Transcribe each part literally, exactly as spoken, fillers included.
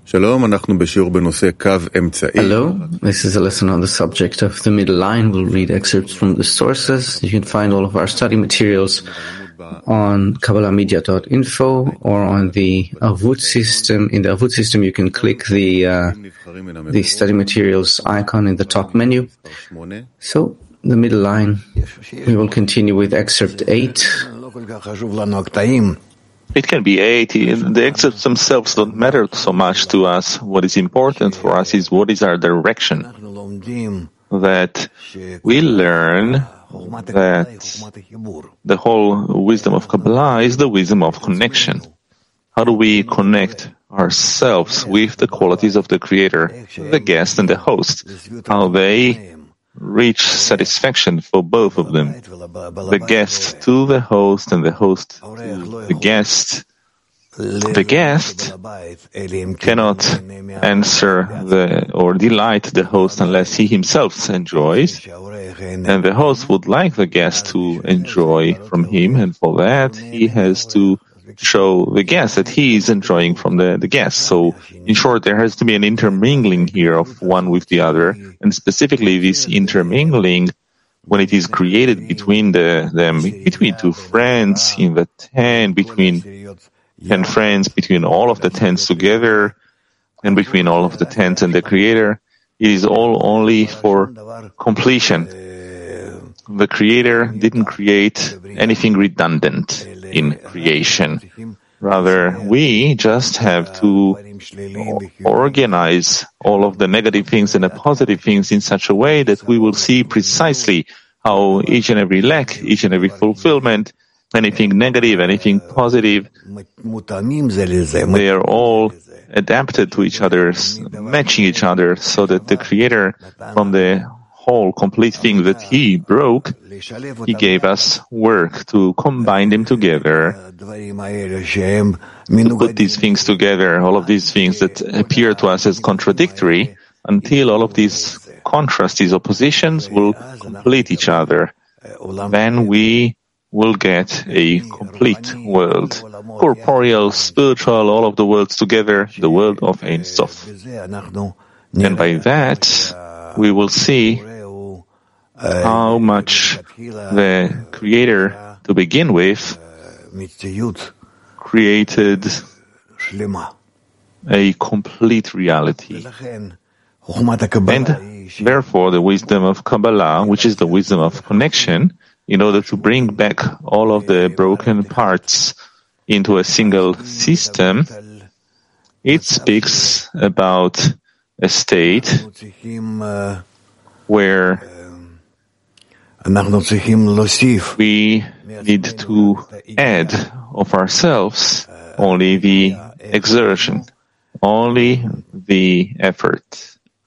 Hello, this is a lesson on the subject of the middle line. We'll read excerpts from the sources. You can find all of our study materials on Kabbalah Media dot info or on the Avut system. In the Avut system, you can click the uh, the study materials icon in the top menu. So, the middle line, we will continue with excerpt eight. It can be eight. The excerpts themselves don't matter so much to us. What is important for us is what is our direction. That we learn that the whole wisdom of Kabbalah is the wisdom of connection. How do we connect ourselves with the qualities of the Creator, the guest and the host? How they reach satisfaction for both of them. The guest to the host and the host to the guest. The guest cannot answer the or delight the host unless he himself enjoys, and the host would like the guest to enjoy from him, and for that he has to show the guest that he is enjoying from the, the guest. So, in short, there has to be an intermingling here of one with the other, and specifically this intermingling, when it is created between the, them, between two friends, in the ten, between ten friends, between all of the tens together, and between all of the tens and the Creator, it is all only for completion. The Creator didn't create anything redundant in creation. Rather, we just have to organize all of the negative things and the positive things in such a way that we will see precisely how each and every lack, each and every fulfillment, anything negative, anything positive, they are all adapted to each other, matching each other, so that the Creator, from the whole complete thing that He broke, He gave us work to combine them together, to put these things together, all of these things that appear to us as contradictory, until all of these contrasts, these oppositions will complete each other. Then we will get a complete world, corporeal, spiritual, all of the worlds together, the world of Ein Sof. And by that, we will see how much the Creator, to begin with, created a complete reality. And therefore, the wisdom of Kabbalah, which is the wisdom of connection, in order to bring back all of the broken parts into a single system, it speaks about a state where we need to add of ourselves only the exertion, only the effort.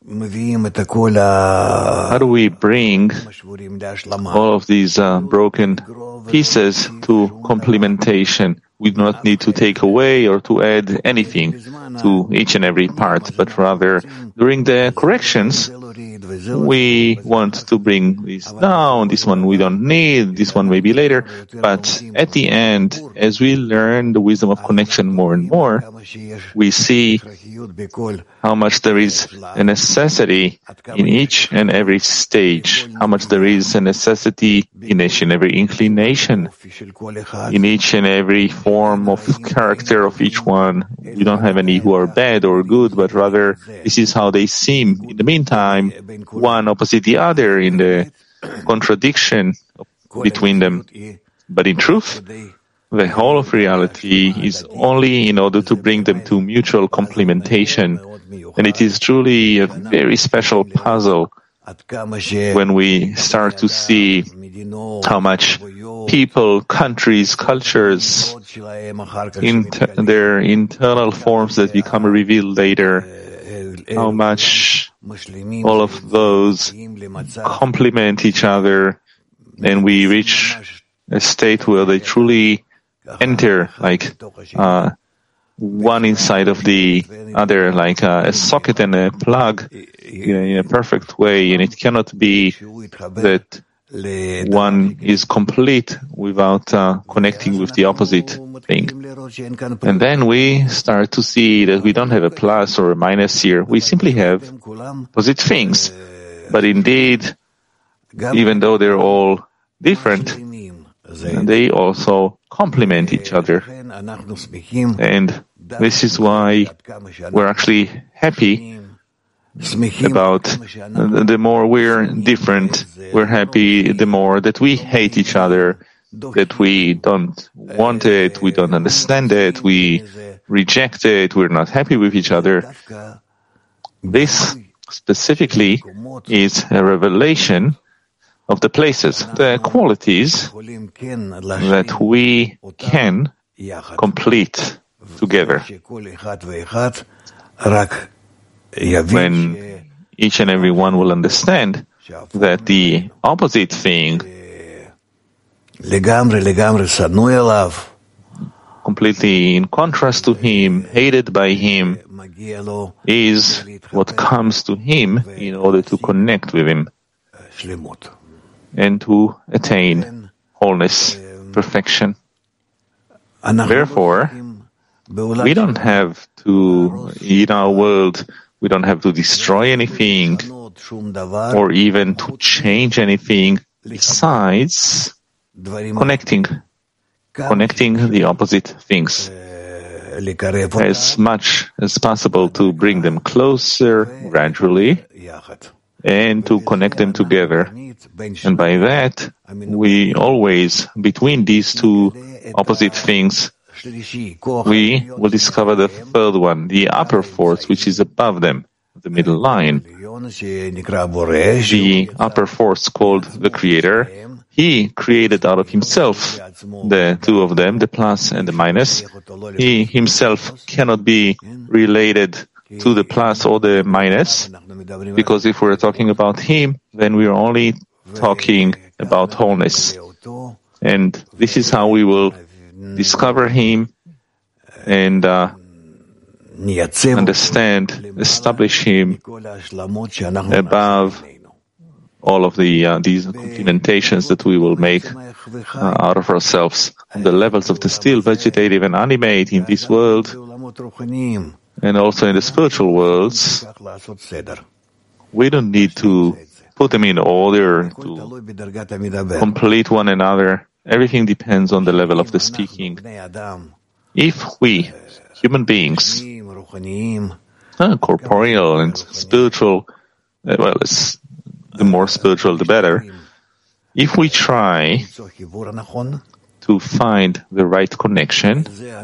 How do we bring all of these uh, broken pieces to complementation? We do not need to take away or to add anything to each and every part, but rather during the corrections, we want to bring this down, this one we don't need, this one maybe later, but at the end, as we learn the wisdom of connection more and more, we see how much there is a necessity in each and every stage, how much there is a necessity in each and every inclination, in each and every form of character of each one. We don't have any who are bad or good, but rather this is how they seem. In the meantime, one opposite the other in the contradiction between them. But in truth, the whole of reality is only in order to bring them to mutual complementation. And it is truly a very special puzzle when we start to see how much people, countries, cultures, inter- their internal forms that become revealed later, how much all of those complement each other, and we reach a state where they truly enter like uh, one inside of the other, like uh, a socket and a plug in a perfect way, and it cannot be that one is complete without uh, connecting with the opposite thing. And then we start to see that we don't have a plus or a minus here. We simply have opposite things. But indeed, even though they're all different, they also complement each other. And this is why we're actually happy about the more we're different, we're happy the more that we hate each other, that we don't want it, we don't understand it, we reject it, we're not happy with each other. This specifically is a revelation of the places, the qualities that we can complete together. When each and every one will understand that the opposite thing, completely in contrast to him, hated by him, is what comes to him in order to connect with him and to attain wholeness, perfection. Therefore, we don't have to, in our world, we don't have to destroy anything or even to change anything besides connecting, connecting the opposite things as much as possible to bring them closer gradually and to connect them together. And by that, we always, between these two opposite things, we will discover the third one, the upper force, which is above them, the middle line. The upper force called the Creator, He created out of Himself the two of them, the plus and the minus. He Himself cannot be related to the plus or the minus, because if we're talking about Him, then we're only talking about wholeness. And this is how we will discover Him and uh, understand, establish Him above all of the uh, these complementations that we will make uh, out of ourselves on the levels of the still, vegetative, and animate in this world, and also in the spiritual worlds. We don't need to put them in order to complete one another. Everything depends on the level of the speaking. If we, human beings, uh, corporeal and spiritual, uh, well, it's, the more spiritual the better, if we try to find the right connection,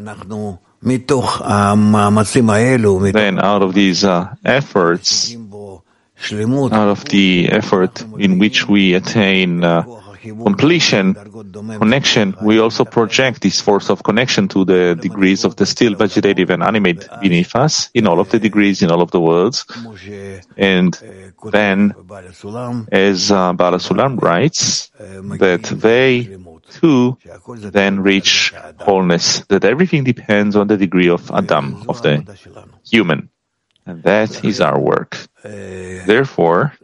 then out of these uh, efforts, out of the effort in which we attain uh, completion, connection, we also project this force of connection to the degrees of the still, vegetative, and animate beneath us, in all of the degrees, in all of the worlds. And then, as uh, Bala Sulam writes, that they too then reach wholeness, that everything depends on the degree of Adam, of the human. And that is our work. Therefore,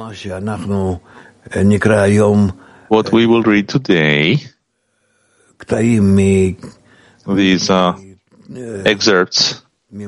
what we will read today, these uh, excerpts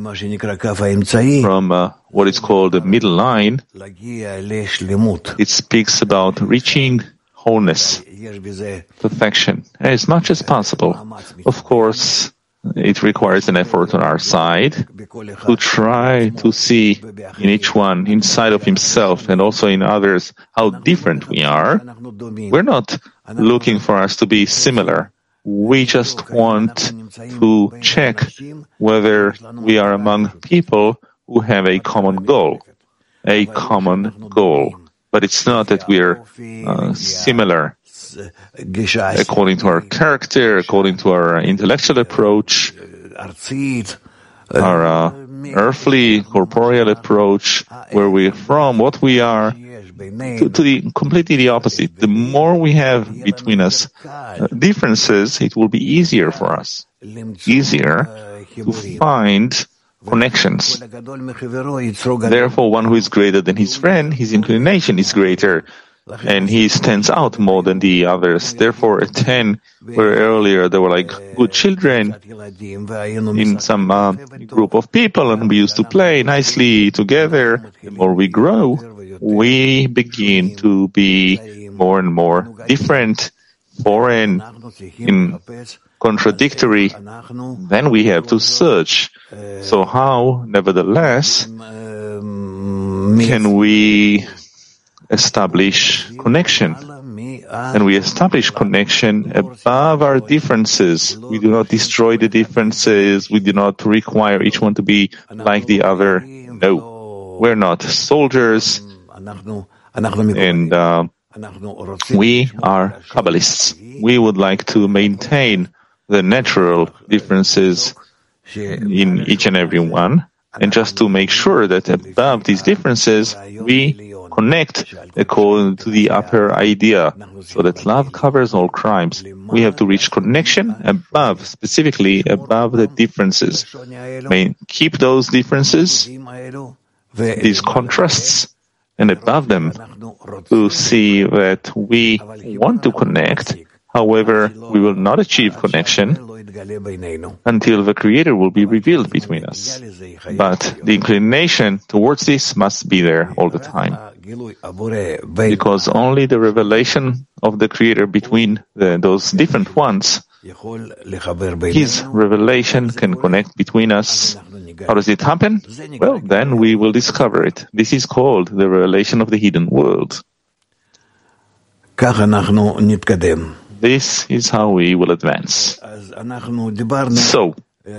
from uh, what is called the middle line, it speaks about reaching wholeness, perfection, as much as possible. Of course, it requires an effort on our side to try to see in each one, inside of himself and also in others, how different we are. We're not looking for us to be similar. We just want to check whether we are among people who have a common goal, a common goal. But it's not that we're uh, similar according to our character, according to our intellectual approach, our uh, earthly, corporeal approach, where we're from, what we are, to, to the completely the opposite. The more we have between us uh, differences, it will be easier for us, easier to find connections. Therefore, one who is greater than his friend, his inclination is greater. and he stands out more than the others. Therefore, at ten, where earlier they were like good children in some uh, group of people, and we used to play nicely together, the more we grow, we begin to be more and more different, foreign, in contradictory. Then we have to search. So how, nevertheless, can we establish connection? And we establish connection above our differences. We do not destroy the differences. We do not require each one to be like the other. No, we're not soldiers, and uh, we are Kabbalists. We would like to maintain the natural differences in each and every one, and just to make sure that above these differences, we connect according to the upper idea, so that love covers all crimes. We have to reach connection above, specifically above the differences. May keep those differences, these contrasts, and above them to see that we want to connect. However, we will not achieve connection until the Creator will be revealed between us. But the inclination towards this must be there all the time, because only the revelation of the Creator between the, those different ones, His revelation can connect between us. How does it happen? Well, then we will discover it. This is called the revelation of the hidden world. This is how we will advance. So,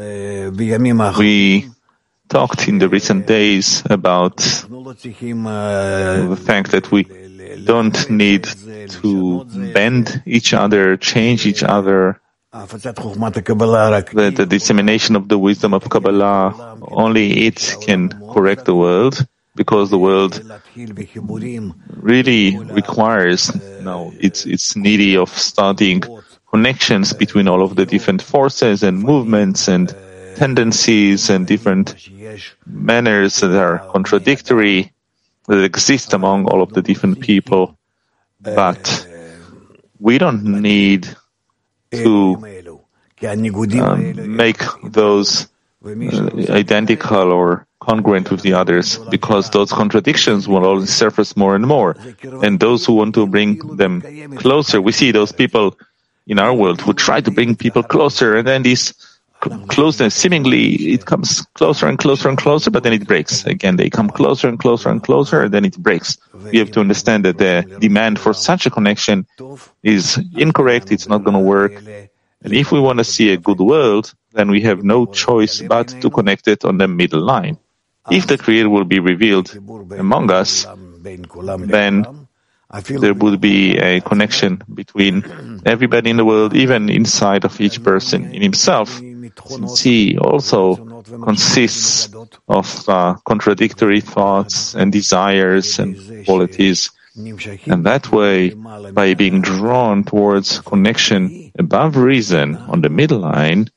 we talked in the recent days about the fact that we don't need to bend each other, change each other. The, the dissemination of the wisdom of Kabbalah, only it can correct the world, because the world really requires, you know, it's, it's needy of starting connections between all of the different forces and movements and tendencies and different manners that are contradictory, that exist among all of the different people. But we don't need to um, make those uh, identical or congruent with the others, because those contradictions will only surface more and more. And those who want to bring them closer, we see those people in our world who try to bring people closer, and then this closeness, seemingly it comes closer and closer and closer, but then it breaks. Again, they come closer and closer and closer, and then it breaks. We have to understand that the demand for such a connection is incorrect, it's not going to work. And if we want to see a good world, then we have no choice but to connect it on the middle line. If the Creator will be revealed among us, then there would be a connection between everybody in the world, even inside of each person in himself, since he also consists of uh, contradictory thoughts and desires and qualities. And that way, by being drawn towards connection above reason on the middle line,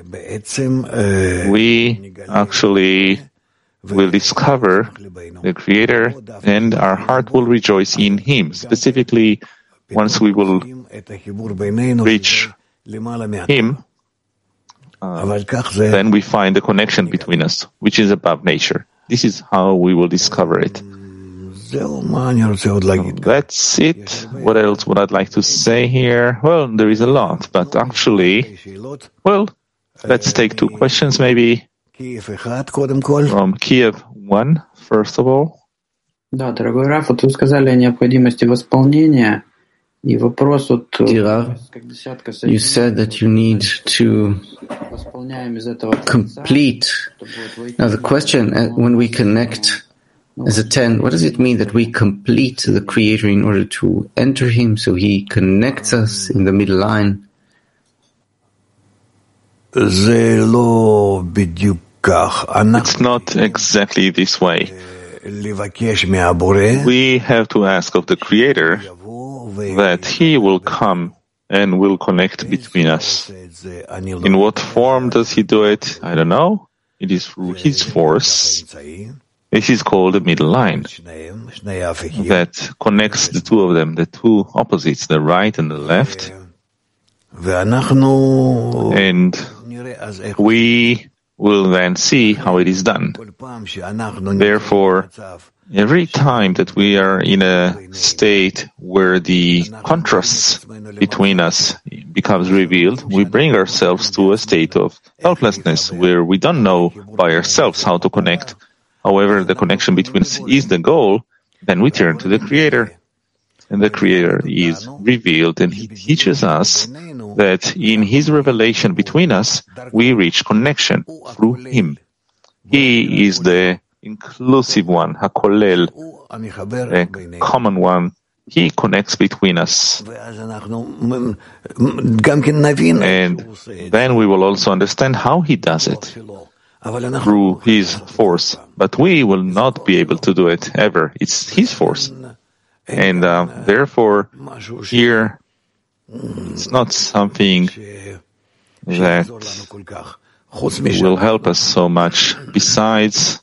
we actually will discover the Creator, and our heart will rejoice in Him. Specifically, once we will reach Him, uh, then we find the connection between us, which is above nature. This is how we will discover it. That's it. What else would I like to say here? Well, there is a lot, but actually, well, let's take two questions maybe. From Kiev one, first of all. Да, дорогой Раф, вот вы сказали о необходимости восполнения, и вопрос вот... Dear, you said that you need to complete. Now the question, when we connect as a ten, what does it mean that we complete the Creator in order to enter Him, so He connects us in the middle line? It's not exactly this way. We have to ask of the Creator that He will come and will connect between us. In what form does He do it? I don't know. It is through His force. This is called the middle line that connects the two of them, the two opposites, the right and the left. And we will then see how it is done. Therefore, every time that we are in a state where the contrasts between us becomes revealed, we bring ourselves to a state of helplessness where we don't know by ourselves how to connect. However, the connection between us is the goal, then we turn to the Creator. And the Creator is revealed, and He teaches us that in His revelation between us, we reach connection through Him. He is the inclusive one, HaKolel, the common one. He connects between us. And then we will also understand how He does it, through His force. But we will not be able to do it ever. It's His force. And uh, therefore, here, it's not something that will help us so much. Besides,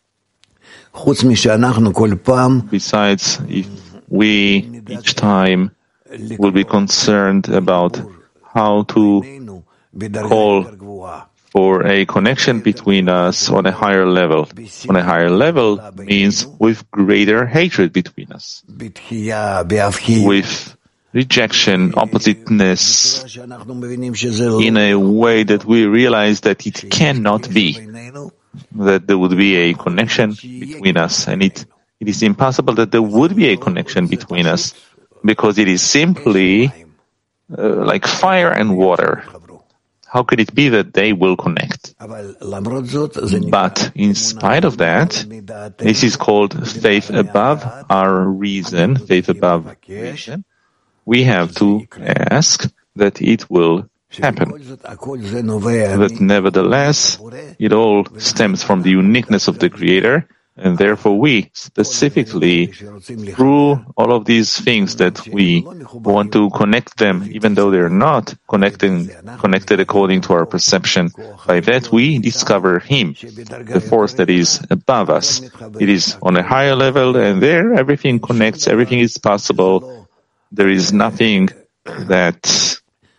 besides, if we each time will be concerned about how to call for a connection between us on a higher level. On a higher level means with greater hatred between us, with rejection, oppositeness, in a way that we realize that it cannot be, that there would be a connection between us, and it, it is impossible that there would be a connection between us, because it is simply uh, like fire and water. How could it be that they will connect? But in spite of that, this is called faith above our reason, faith above reason. We have to ask that it will happen. But nevertheless, it all stems from the uniqueness of the Creator, and therefore we, specifically, through all of these things that we want to connect them, even though they're not connecting, connected according to our perception, by that we discover Him, the force that is above us. It is on a higher level, and there everything connects, everything is possible. There is nothing that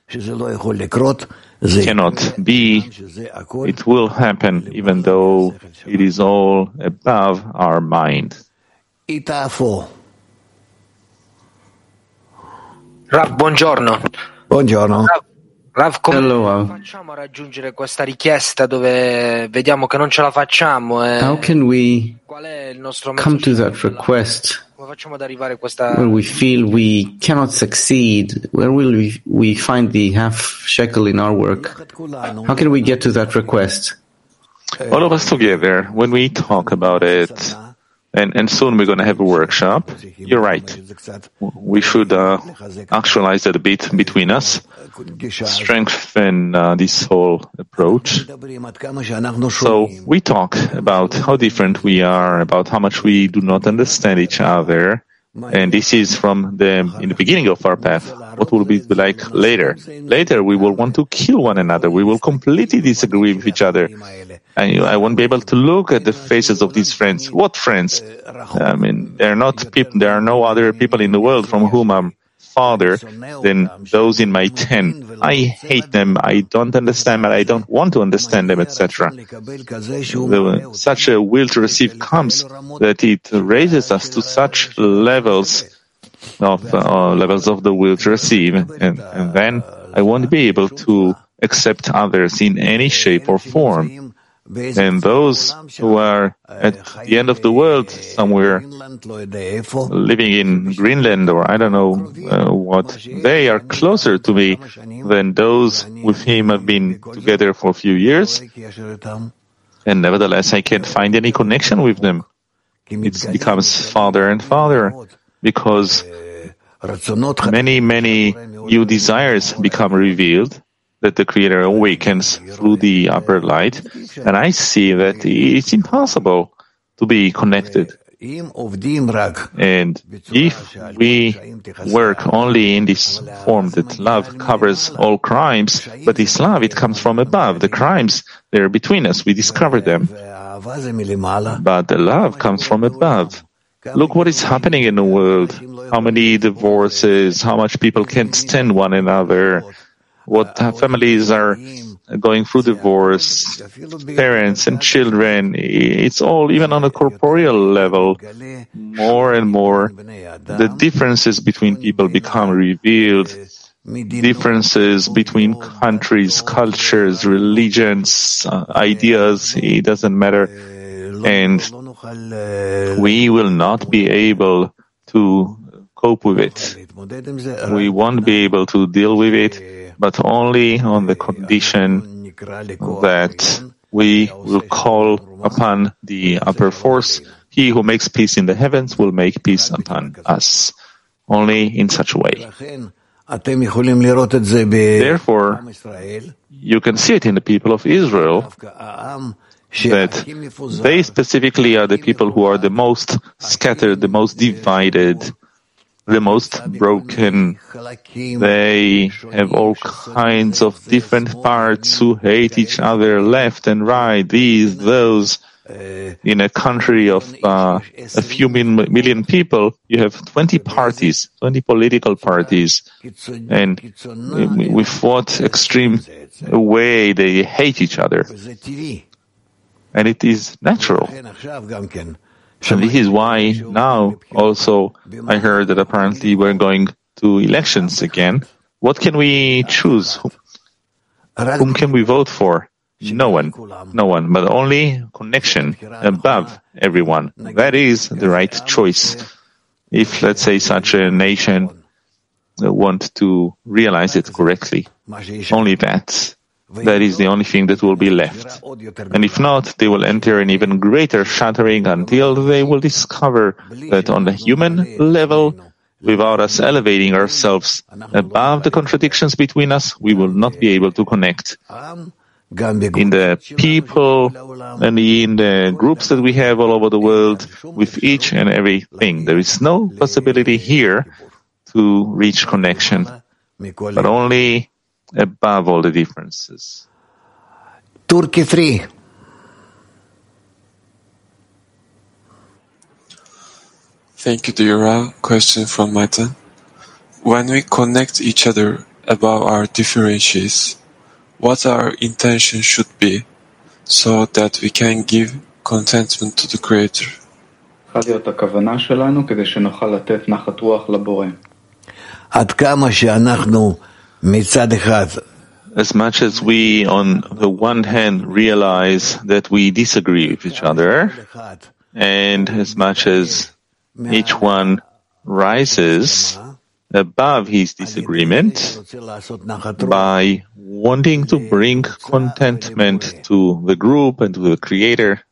cannot be. It will happen, even though it is all above our mind. Rav, buongiorno. Buongiorno. Rav, Rav, come Hello. facciamo a raggiungere questa richiesta dove vediamo che non ce la facciamo? E How can we qual è il nostro mezzo come to that scelto? request Come facciamo ad arrivare a questa... where we feel we cannot succeed? Where will we, we find the half shekel in our work? How can we get to that request? All of us together, when we talk about it, and, and soon we're going to have a workshop, you're right. We should uh, actualize that a bit between us, strengthen uh, this whole approach. So we talk about how different we are, about how much we do not understand each other, and this is from the in the beginning of our path. What will be like later? Later we will want to kill one another. We will completely disagree with each other. I, I won't be able to look at the faces of these friends. What friends? I mean, there are not people. There are no other people in the world from whom I'm farther than those in my tent. I hate them. I don't understand them. I don't want to understand them, et cetera. Such a will to receive comes that it raises us to such levels of uh, levels of the will to receive, and, and then I won't be able to accept others in any shape or form. And those who are at the end of the world, somewhere living in Greenland or I don't know uh, what, they are closer to me than those with whom I've been together for a few years. And nevertheless, I can't find any connection with them. It becomes farther and farther because many, many new desires become revealed, that the Creator awakens through the upper light, and I see that it's impossible to be connected. And if we work only in this form that love covers all crimes, but this love, it comes from above. The crimes, they're between us. We discover them. But the love comes from above. Look what is happening in the world. How many divorces, how much people can't stand one another, what families are going through divorce, parents and children. It's all, even on a corporeal level, more and more, the differences between people become revealed. Differences between countries, cultures, religions, uh, ideas, it doesn't matter. And we will not be able to cope with it. We won't be able to deal with it, but only on the condition that we will call upon the upper force. He who makes peace in the heavens will make peace upon us. Only in such a way. Therefore, you can see it in the people of Israel that they specifically are the people who are the most scattered, the most divided, the most broken. They have all kinds of different parts who hate each other left and right, these, those. In a country of uh, a few million people, you have twenty parties, twenty political parties, and with what extreme way they hate each other. And it is natural. And this is why now also I heard that apparently we're going to elections again. What can we choose? Whom can we vote for? No one, no one, but only connection above everyone. That is the right choice. If, let's say, such a nation want to realize it correctly, only that. That is the only thing that will be left. And if not, they will enter an even greater shattering until they will discover that on the human level, without us elevating ourselves above the contradictions between us, we will not be able to connect. In the people and in the groups that we have all over the world, with each and everything. There is no possibility here to reach connection, but only above all the differences. Turkey three. Thank you, dear Rav. Question from Matan. When we connect each other above our differences, what our intention should be so that we can give contentment to the Creator? As much as we, on the one hand, realize that we disagree with each other, and as much as each one rises above his disagreement by wanting to bring contentment to the group and to the Creator.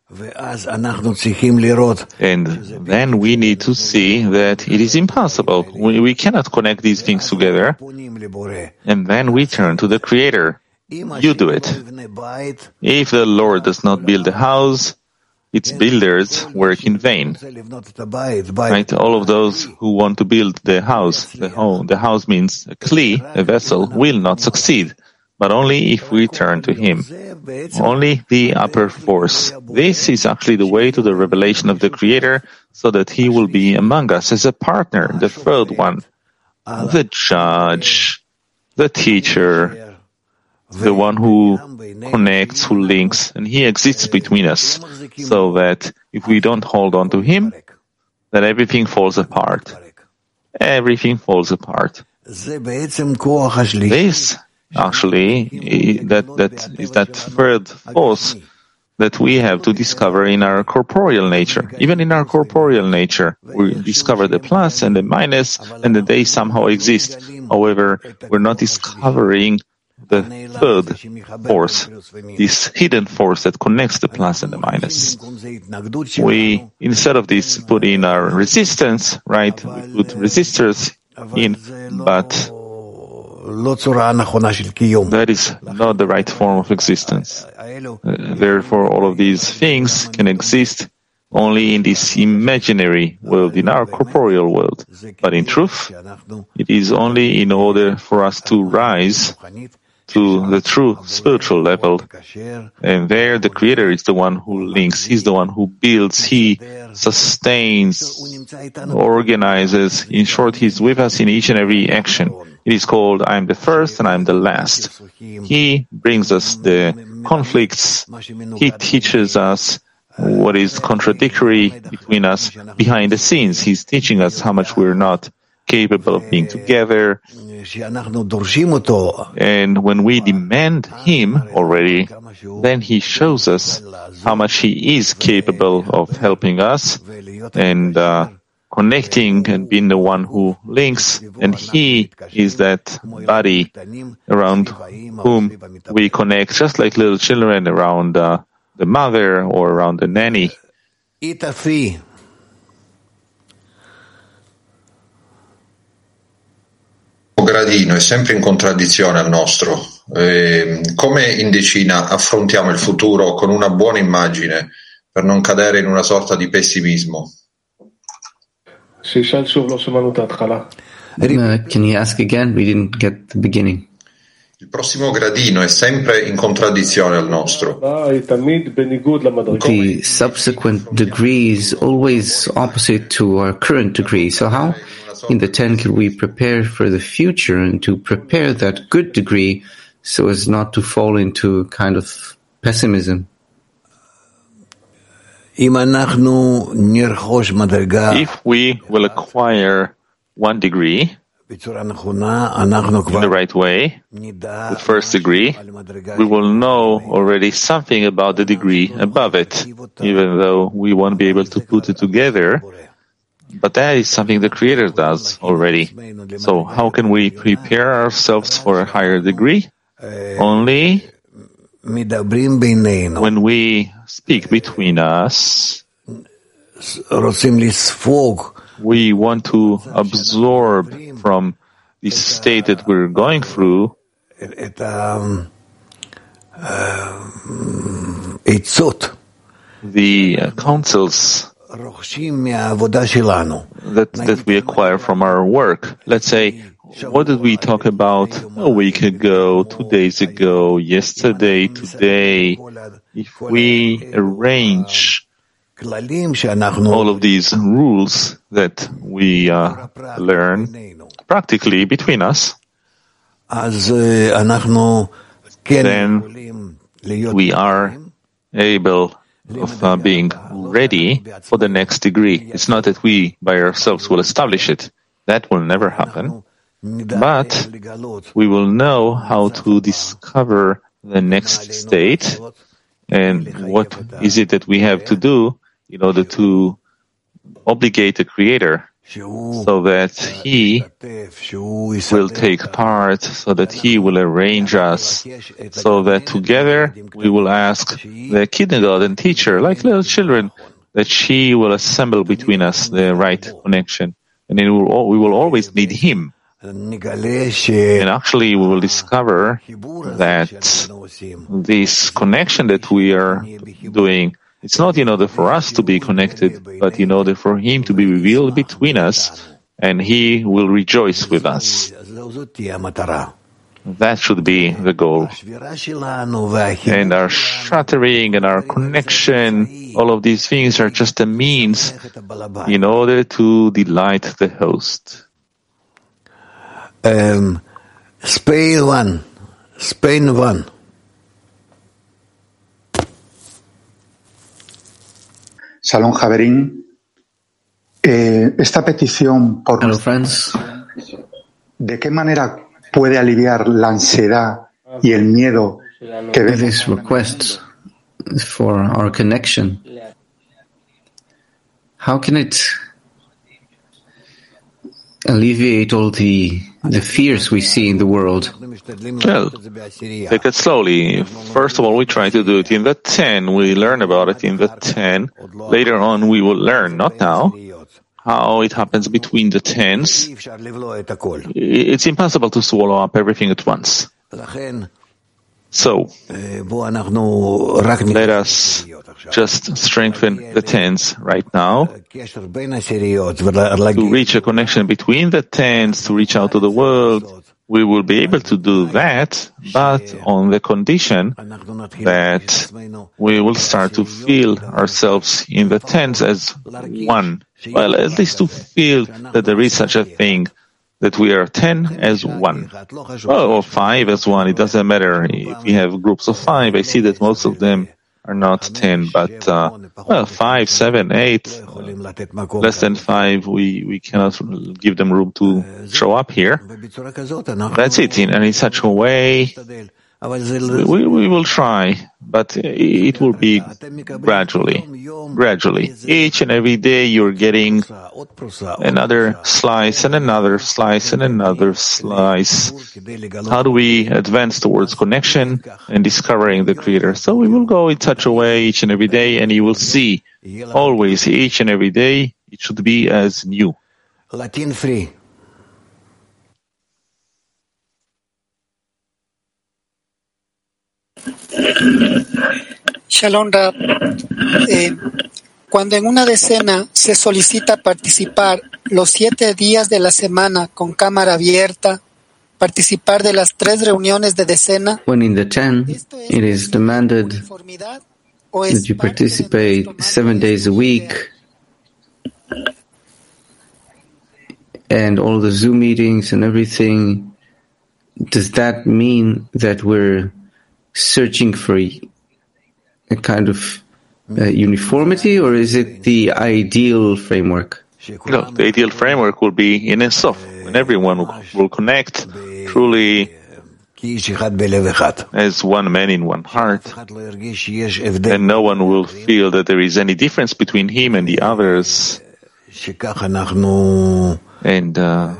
And then we need to see that it is impossible. We, we cannot connect these things together. And then we turn to the Creator. You do it. If the Lord does not build a house, its builders work in vain. Right? All of those who want to build the house, the home, the house means a kli, a vessel, will not succeed. But only if we turn to Him. Only the upper force. This is actually the way to the revelation of the Creator, so that He will be among us as a partner, the third one, the judge, the teacher, the one who connects, who links, and He exists between us, so that if we don't hold on to Him, then everything falls apart. Everything falls apart. This, actually, that, that is that third force that we have to discover in our corporeal nature. Even in our corporeal nature, we discover the plus and the minus, and that they somehow exist. However, we're not discovering the third force, this hidden force that connects the plus and the minus. We, instead of this, put in our resistance, right? We put resistors in, but that is not the right form of existence. Uh, therefore, all of these things can exist only in this imaginary world, in our corporeal world. But in truth, it is only in order for us to rise to the true spiritual level. And there the Creator is the one who links, He's the one who builds, He sustains, organizes. In short, He's with us in each and every action. It is called, I am the first and I am the last. He brings us the conflicts. He teaches us what is contradictory between us behind the scenes. He's teaching us how much we're not capable of being together. And when we demand Him already, then He shows us how much He is capable of helping us and uh, connecting and being the one who links. And He is that body around whom we connect, just like little children around uh, the mother or around the nanny. Gradino è sempre in contraddizione al nostro. Eh, come in decina affrontiamo il futuro con una buona immagine per non cadere in una sorta di pessimismo? Uh, can you ask again? We didn't get the beginning. Il prossimo gradino è sempre in contraddizione al nostro. The subsequent degree is always opposite to our current degree. So how in the ten can we prepare for the future and to prepare that good degree so as not to fall into kind of pessimism? If we will acquire one degree in the right way, the first degree, we will know already something about the degree above it, even though we won't be able to put it together. But that is something the Creator does already. So how can we prepare ourselves for a higher degree? Only when we speak between us, we want to absorb from this state that we're going through the uh, counsels that, that we acquire from our work. Let's say, what did we talk about a week ago, two days ago, yesterday, today? If we arrange all of these rules that we uh, learn practically between us, then we are able of uh, being ready for the next degree. It's not that we by ourselves will establish it. That will never happen. But we will know how to discover the next state and what is it that we have to do in order to obligate the Creator so that He will take part, so that He will arrange us, so that together we will ask the kindergarten teacher, like little children, that she will assemble between us the right connection. And then we will, we will always need Him. And actually we will discover that this connection that we are doing, it's not in order for us to be connected, but in order for Him to be revealed between us, and He will rejoice with us. That should be the goal. And our shattering and our connection, all of these things are just a means in order to delight the host. Um, Spain one. Spain one. Shalom Javerín, eh, esta petición por Hello, friends. ¿De qué manera puede aliviar la ansiedad y el miedo que With this request for our connection, how can it alleviate all the the fears we see in the world? Well, take it slowly. First of all, we try to do it in the ten. We learn about it in the ten. Later on, we will learn, not now, how it happens between the tens. It's impossible to swallow up everything at once. So, let us just strengthen the tens right now to reach a connection between the tens, to reach out to the world. We will be able to do that, but on the condition that we will start to feel ourselves in the tens as one. Well, at least to feel that there is such a thing, that we are ten as one. Well, or five as one, it doesn't matter. If we have groups of five, I see that most of them are not ten, but uh, well, five, seven, eight, uh, less than five, we, we cannot give them room to show up here. That's it. In, and in such a way, we, we will try, but it will be gradually, gradually. Each and every day you're getting another slice and another slice and another slice. How do we advance towards connection and discovering the Creator? So we will go in such a way each and every day, and you will see always, each and every day, it should be as new. Latin free. Shalom Rab. Eh, cuando en una decena se solicita participar los siete días de la semana con cámara abierta, participar de las tres reuniones de decena, when in the ten, it is demanded that you participate seven days a week and all the Zoom meetings and everything. Does that mean that we're searching for a kind of uh, uniformity, or is it the ideal framework? No, the ideal framework will be in Ein Sof, when everyone will, will connect truly as one man in one heart, and no one will feel that there is any difference between him and the others. And uh,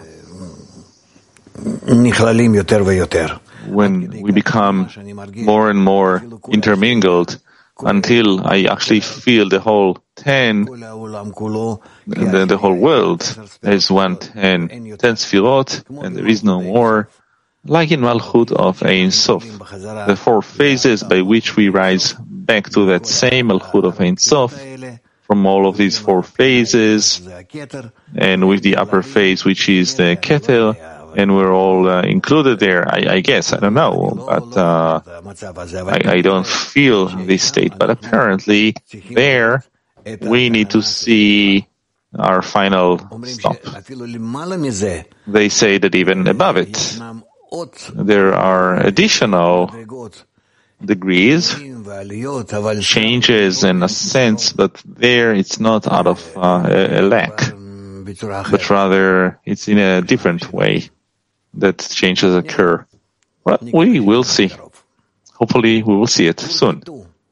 when we become more and more intermingled, until I actually feel the whole ten, the, the whole world as one ten, ten Sfirot, and there is no more, like in Malchut of Ein Sof, the four phases by which we rise back to that same Malchut of Ein Sof, from all of these four phases, and with the upper phase, which is the Keter, and we're all uh, included there, I, I guess. I don't know, but uh, I, I don't feel this state. But apparently, there, we need to see our final stop. They say that even above it, there are additional degrees, changes and ascents, but there it's not out of uh, a, a lack, but rather it's in a different way that changes occur. Well, we will see. Hopefully we will see it soon.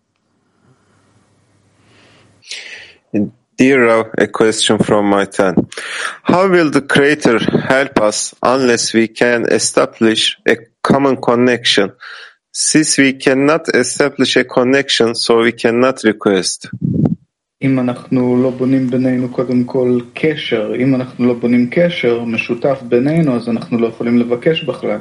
Dear Rav, a question from my turn. How will the Creator help us unless we can establish a common connection? Since we cannot establish a connection, so we cannot request. אם אנחנו לא בונים בינינו קודם כל קשר, אם אנחנו לא בונים קשר משותף בינינו, אז אנחנו לא יכולים לבקש בכלל.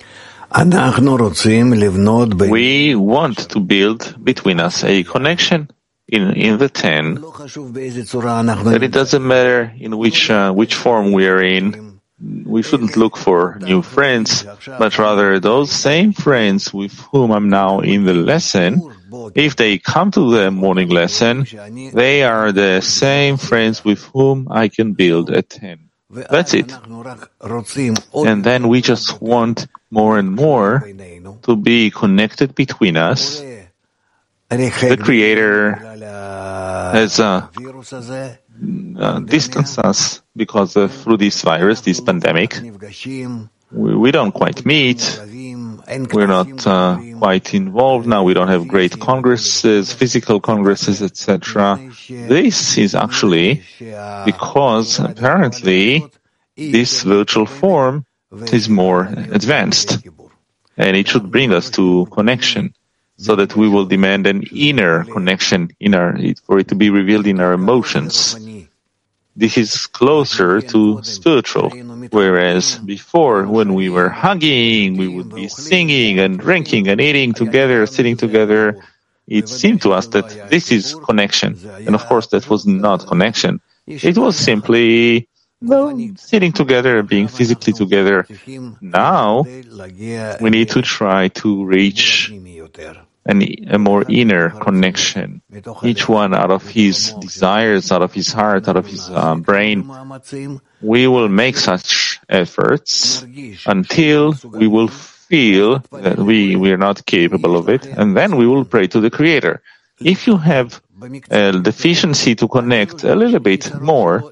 We want to build between us a connection in in the ten, that it doesn't matter in which uh, which form we are in. We shouldn't look for new friends, but rather those same friends with whom I'm now in the lesson. If they come to the morning lesson, they are the same friends with whom I can build a ten. That's it. And then we just want more and more to be connected between us. The Creator has uh, uh, distanced us because of, through this virus, this pandemic. We, we don't quite meet. We're not uh, quite involved now. We don't have great congresses, physical congresses, et cetera. This is actually because apparently this virtual form is more advanced, and it should bring us to connection, so that we will demand an inner connection in our, for it to be revealed in our emotions. this is closer to spiritual. Whereas before, when we were hugging, we would be singing and drinking and eating together, sitting together, it seemed to us that this is connection. And of course, that was not connection. It was simply well, sitting together, being physically together. Now, we need to try to reach an, a more inner connection. Each one out of his desires, out of his heart, out of his uh, brain. We will make such efforts until we will feel that we, we are not capable of it, and then we will pray to the Creator. If you have a deficiency to connect a little bit more,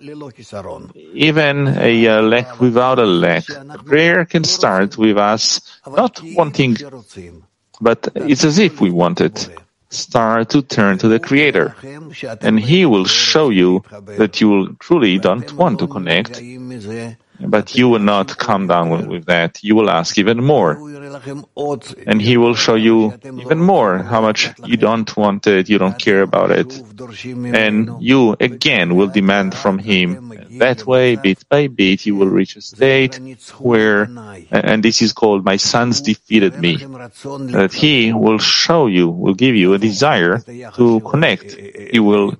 even a uh, lack without a lack, prayer can start with us not wanting, but it's as if we want it. Start to turn to the Creator, and He will show you that you truly don't want to connect, but you will not come down with, with that. You will ask even more, and He will show you even more how much you don't want it, you don't care about it, and you again will demand from Him. That way, bit by bit, you will reach a state where, and this is called "My sons defeated me," that He will show you, will give you a desire to connect. He will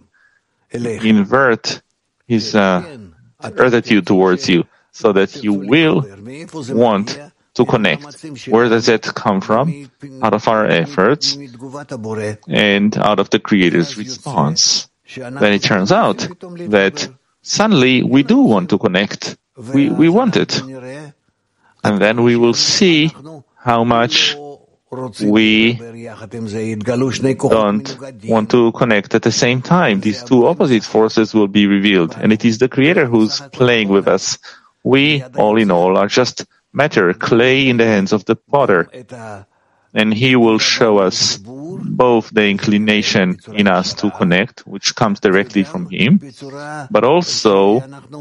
invert His uh, attitude towards you, so that you will want to connect. Where does that come from? Out of our efforts and out of the Creator's response. Then it turns out that suddenly we do want to connect. We, we want it. And then we will see how much we don't want to connect at the same time. These two opposite forces will be revealed, and it is the Creator who's playing with us. We, all in all, are just matter, clay in the hands of the potter, and He will show us both the inclination in us to connect, which comes directly from Him, but also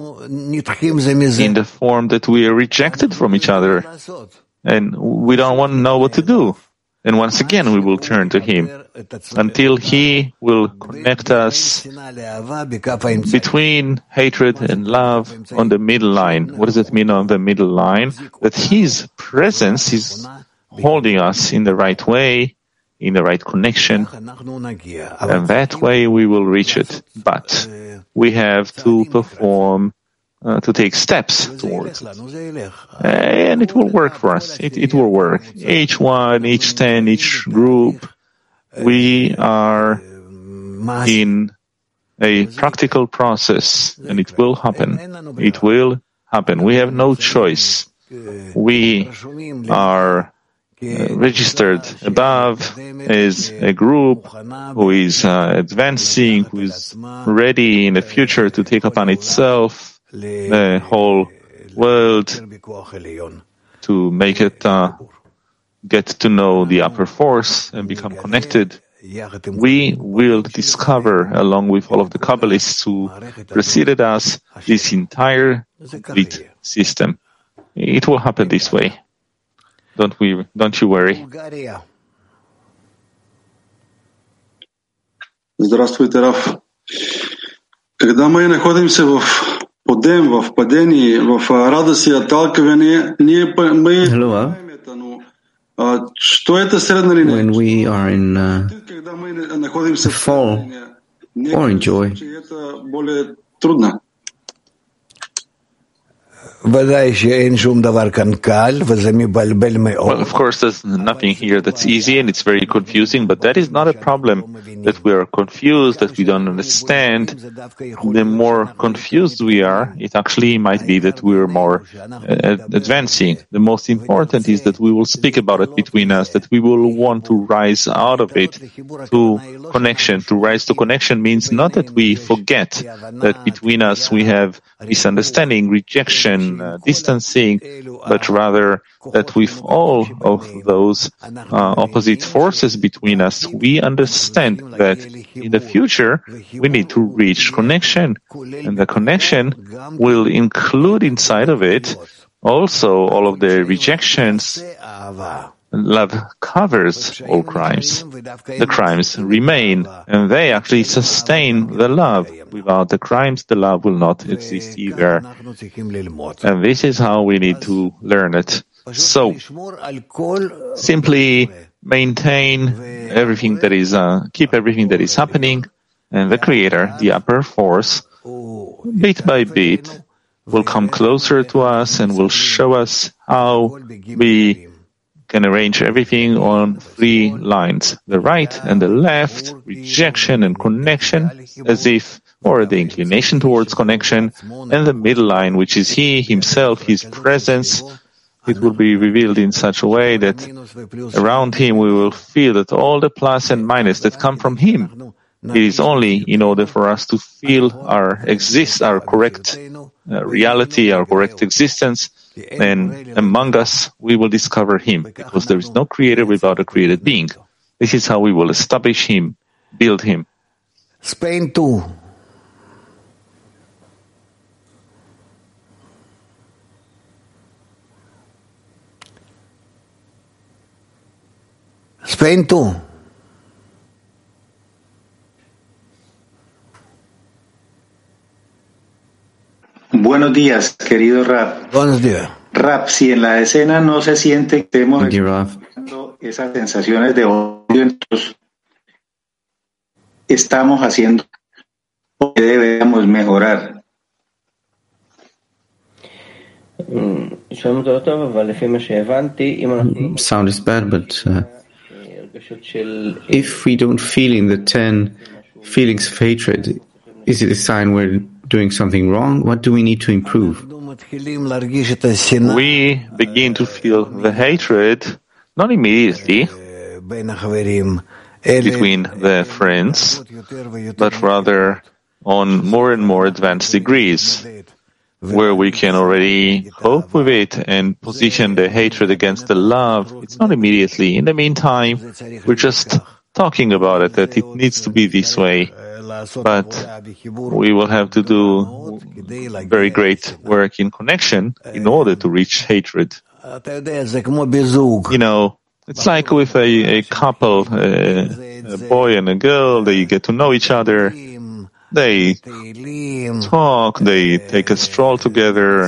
in the form that we are rejected from each other, and we don't want to know what to do. And once again, we will turn to Him until He will connect us between hatred and love on the middle line. What does it mean on the middle line? That His presence is holding us in the right way, in the right connection, and that way we will reach it. But we have to perform Uh, to take steps towards it. And it will work for us. It, it will work. Each one, each ten, each group, we are in a practical process, and it will happen. It will happen. We have no choice. We are uh, registered above as a group who is uh, advancing, who is ready in the future to take upon itself the whole world, to make it uh, get to know the upper force and become connected. We will discover, along with all of the Kabbalists who preceded us, this entire complete system. It will happen this way. Don't we? Don't you worry. Здравствуйте, Раф. Когда мы находимся в подем, в падении, в радости и отталкивании, мы Hello. что это средная линия? When we are in uh, fall or in joy, это более трудно. Well, of course, there's nothing here that's easy, and it's very confusing, but that is not a problem, that we are confused, that we don't understand. The more confused we are, it actually might be that we are more uh, advancing. The most important is that we will speak about it between us, that we will want to rise out of it to connection. To rise to connection means not that we forget that between us we have misunderstanding, rejection, Uh, distancing, but rather that with all of those uh, opposite forces between us, we understand that in the future we need to reach connection, and the connection will include inside of it also all of the rejections love covers all crimes. The crimes remain, and they actually sustain the love. Without the crimes, the love will not exist either. And this is how we need to learn it. So, simply maintain everything that is, uh, keep everything that is happening, and the Creator, the upper force, bit by bit, will come closer to us and will show us how we can arrange everything on three lines, the right and the left, rejection and connection, as if, or the inclination towards connection, and the middle line, which is He, Himself, His presence. It will be revealed in such a way that around Him we will feel that all the plus and minus that come from Him, it is only in order for us to feel our exist, our correct uh, reality, our correct existence, and among us we will discover Him, because there is no creator without a created being. This is how we will establish Him, build Him. Spain two. Spain two. Buenos días, querido Rab. Buenos días. Rab, si en la escena no se siente que estemos experimentando esas sensaciones de odio, entonces estamos haciendo lo que debemos mejorar. Sound is bad, but uh, if we don't feel in the ten feelings of hatred, is it a sign we're doing something wrong? What do we need to improve? We begin to feel the hatred, not immediately, between the friends, but rather on more and more advanced degrees, where we can already cope with it and position the hatred against the love. It's not immediately. In the meantime, we're just talking about it, that it needs to be this way. But we will have to do very great work in connection in order to reach hatred. You know, it's like with a, a couple, a, a boy and a girl, they get to know each other. They talk, they take a stroll together,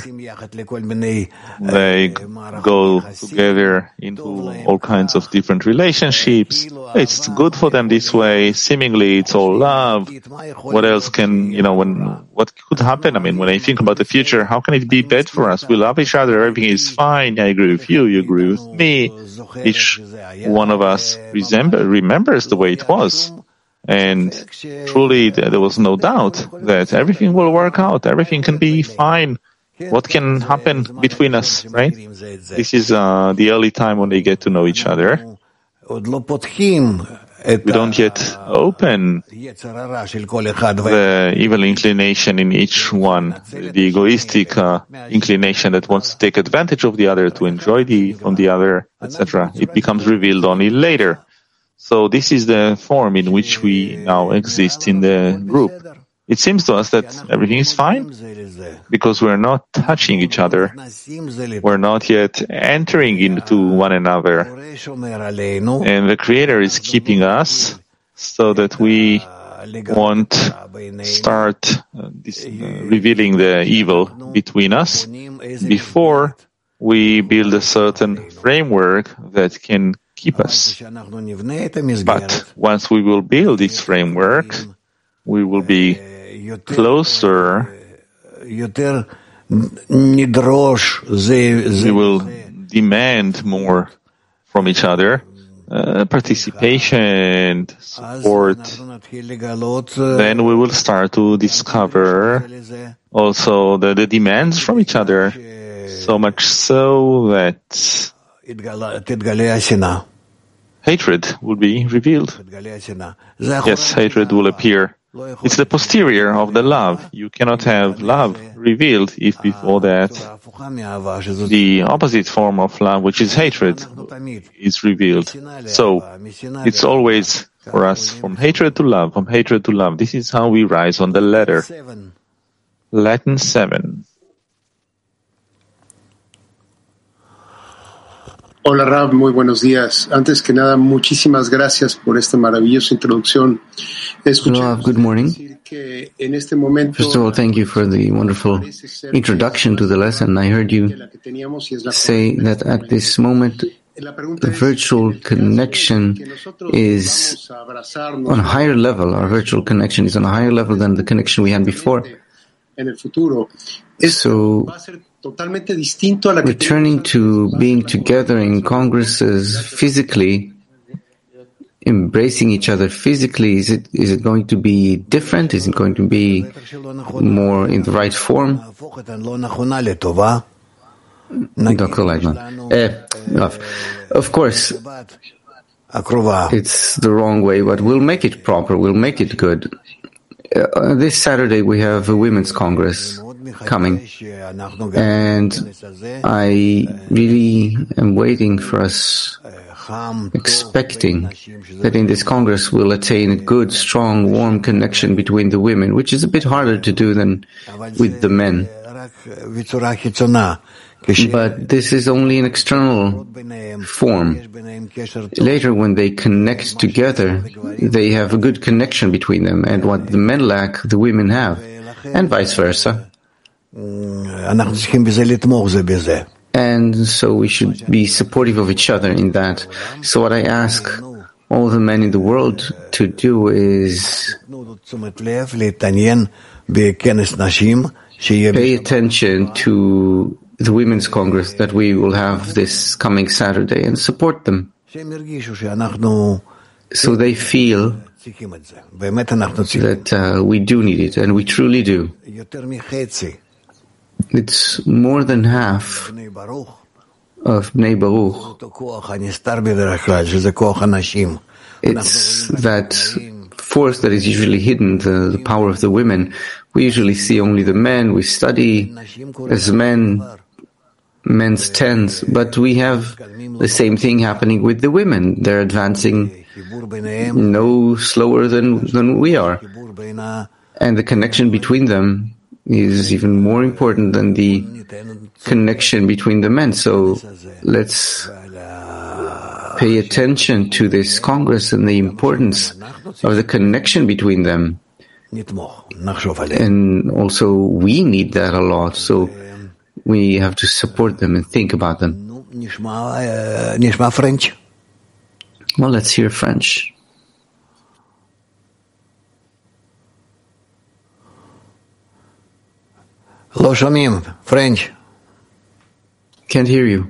they go together into all kinds of different relationships. It's good for them this way. Seemingly, it's all love. What else can, you know, when, what could happen? I mean, when I think about the future, how can it be bad for us? We love each other, everything is fine. I agree with you, you agree with me. Each one of us remember, remembers the way it was. And truly, there was no doubt that everything will work out. Everything can be fine. What can happen between us, right? This is uh, the early time when they get to know each other. We don't yet open the evil inclination in each one, the egoistic uh, inclination that wants to take advantage of the other, to enjoy the from the other, et cetera. It becomes revealed only later. So this is the form in which we now exist in the group. It seems to us that everything is fine because we're not touching each other. We're not yet entering into one another. And the Creator is keeping us so that we won't start uh, this, uh, revealing the evil between us before we build a certain framework that can keep us. But once we will build this framework, we will be closer. We will demand more from each other, uh, participation, support. Then we will start to discover also the, the demands from each other, so much so that hatred will be revealed. Yes, hatred will appear. It's the posterior of the love. You cannot have love revealed if before that the opposite form of love, which is hatred, is revealed. So it's always for us from hatred to love, from hatred to love. This is how we rise on the ladder. Latin seven. Hola Rab, muy buenos días. Antes que nada, muchísimas gracias por esta maravillosa introducción. Hello, good morning. First of all, thank you for the wonderful introduction to the lesson. I heard you say that at this moment, the virtual connection is on a higher level. Our virtual connection is on a higher level than the connection we had before. So, returning to being together in congresses physically, embracing each other physically, is it is it going to be different? Is it going to be more in the right form? Doctor Leitman. Uh, of course, it's the wrong way, but we'll make it proper. We'll make it good. Uh, this Saturday we have a women's congress coming, and I really am waiting for us, expecting that in this congress we'll attain a good, strong, warm connection between the women, which is a bit harder to do than with the men. But this is only an external form. Later, when they connect together, they have a good connection between them, and what the men lack, the women have, and vice versa. And so we should be supportive of each other in that. So what I ask all the men in the world to do is pay attention to the Women's Congress that we will have this coming Saturday and support them, so they feel that uh, we do need it, and we truly do. It's more than half of Bnei Baruch. It's that force that is usually hidden, the, the power of the women. We usually see only the men, we study as men, men's tens, but we have the same thing happening with the women. They're advancing no slower than, than we are. And the connection between them is even more important than the connection between the men. So let's pay attention to this Congress and the importance of the connection between them. And also we need that a lot, so we have to support them and think about them. Well, let's hear French. לא שומעים, French. Can't hear you.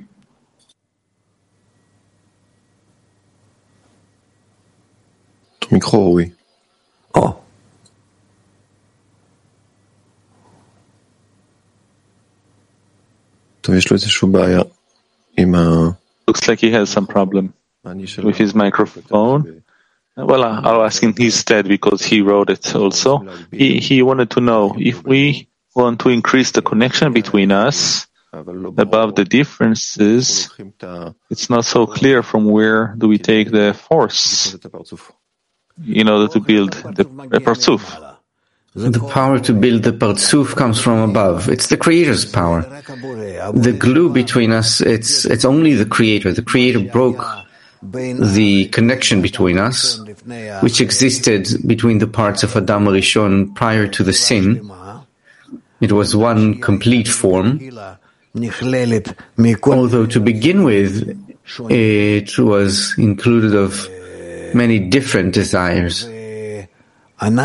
מיקרו, oui. Oh. טוב, יש לו איזשהו בעיה עם ה... Looks like he has some problem with his microphone. Well, I'll ask him instead because he wrote it also. He, he wanted to know if we want to increase the connection between us above the differences, it's not so clear from where do we take the force in order to build the, the Parzuf. The power to build the Parzuf comes from above. It's the Creator's power. The glue between us, it's it's only the Creator. The Creator broke the connection between us, which existed between the parts of Adam Rishon prior to the sin. It was one complete form, although to begin with, it was included of many different desires. And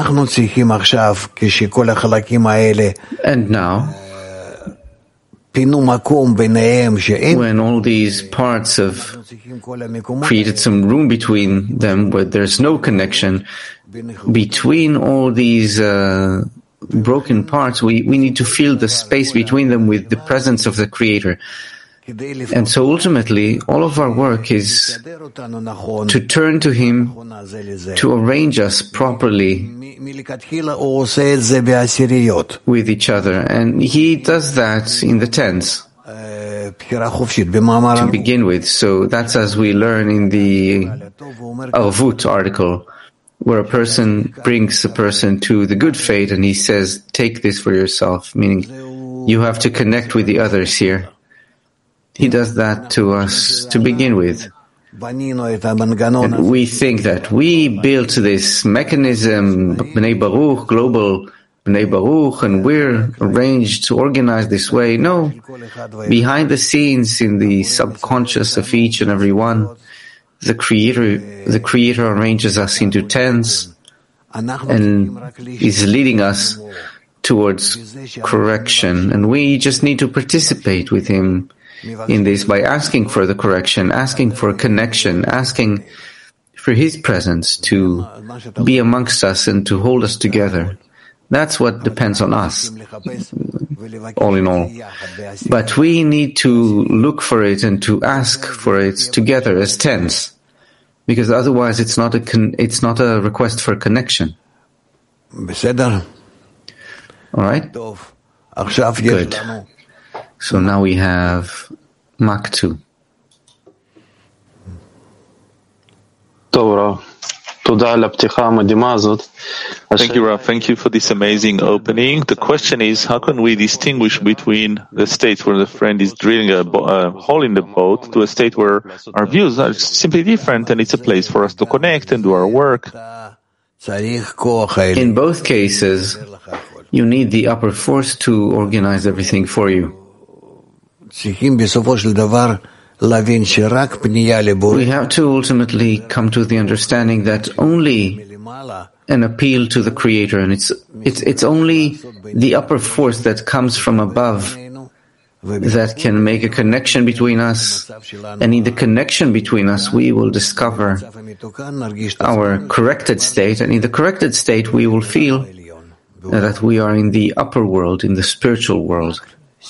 now, when all these parts have created some room between them where there's no connection, between all these uh, broken parts, we, we need to fill the space between them with the presence of the Creator. And so ultimately, all of our work is to turn to Him, to arrange us properly with each other. And He does that in the tens to begin with. So that's as we learn in the Arvut article, where a person brings a person to the good fate and he says, take this for yourself, meaning you have to connect with the others here. He does that to us to begin with. And we think that we built this mechanism, Bnei Baruch, global Bnei Baruch, and we're arranged, organized this way. No. Behind the scenes, in the subconscious of each and every one, the Creator, the Creator arranges us into tens and is leading us towards correction. And we just need to participate with Him in this by asking for the correction, asking for connection, asking for His presence to be amongst us and to hold us together. That's what depends on us, all in all. But we need to look for it and to ask for it together as tens, because otherwise it's not a con- it's not a request for connection. All right? Good. So now we have Mark two. Thank you, Rav. Thank you for this amazing opening. The question is, how can we distinguish between the states where the friend is drilling a, bo- a hole in the boat to a state where our views are simply different and it's a place for us to connect and do our work? In both cases, you need the upper force to organize everything for you. We have to ultimately come to the understanding that only an appeal to the Creator, and it's it's it's only the upper force that comes from above that can make a connection between us, and in the connection between us we will discover our corrected state, and in the corrected state we will feel that we are in the upper world, in the spiritual world.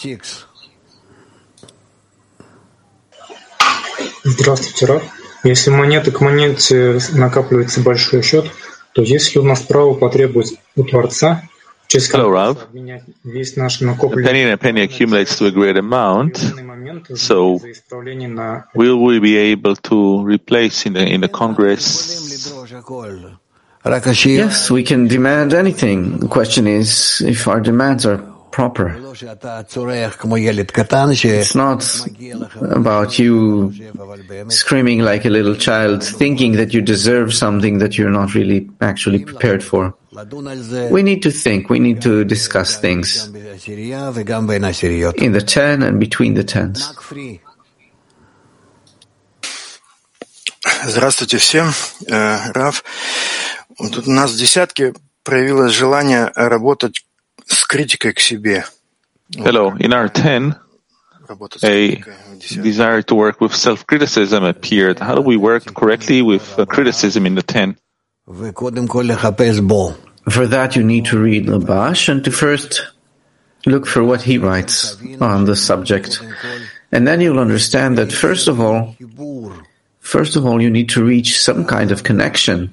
Здравствуйте, Рав. Если монеты к монете накапливается большой счет, то если у нас право потребовать у Творца, в честь которого обменять весь наш накопленный... A penny and a penny accumulates to a great amount, so will we be able to replace in the, in the Congress? Yes, we can demand anything. The question is if our demands are proper. It's not about you screaming like a little child, thinking that you deserve something that you're not really actually prepared for. We need to think, we need to discuss things in the ten and between the tens. Здравствуйте всем, Рав. Тут у нас в десятке проявилось желание работать с критикой к себе. Hello, in our ten, a desire to work with self-criticism appeared. How do we work correctly with uh, criticism in the ten? For that you need to read Labash and to first look for what he writes on the subject. And then you'll understand that first of all, first of all you need to reach some kind of connection.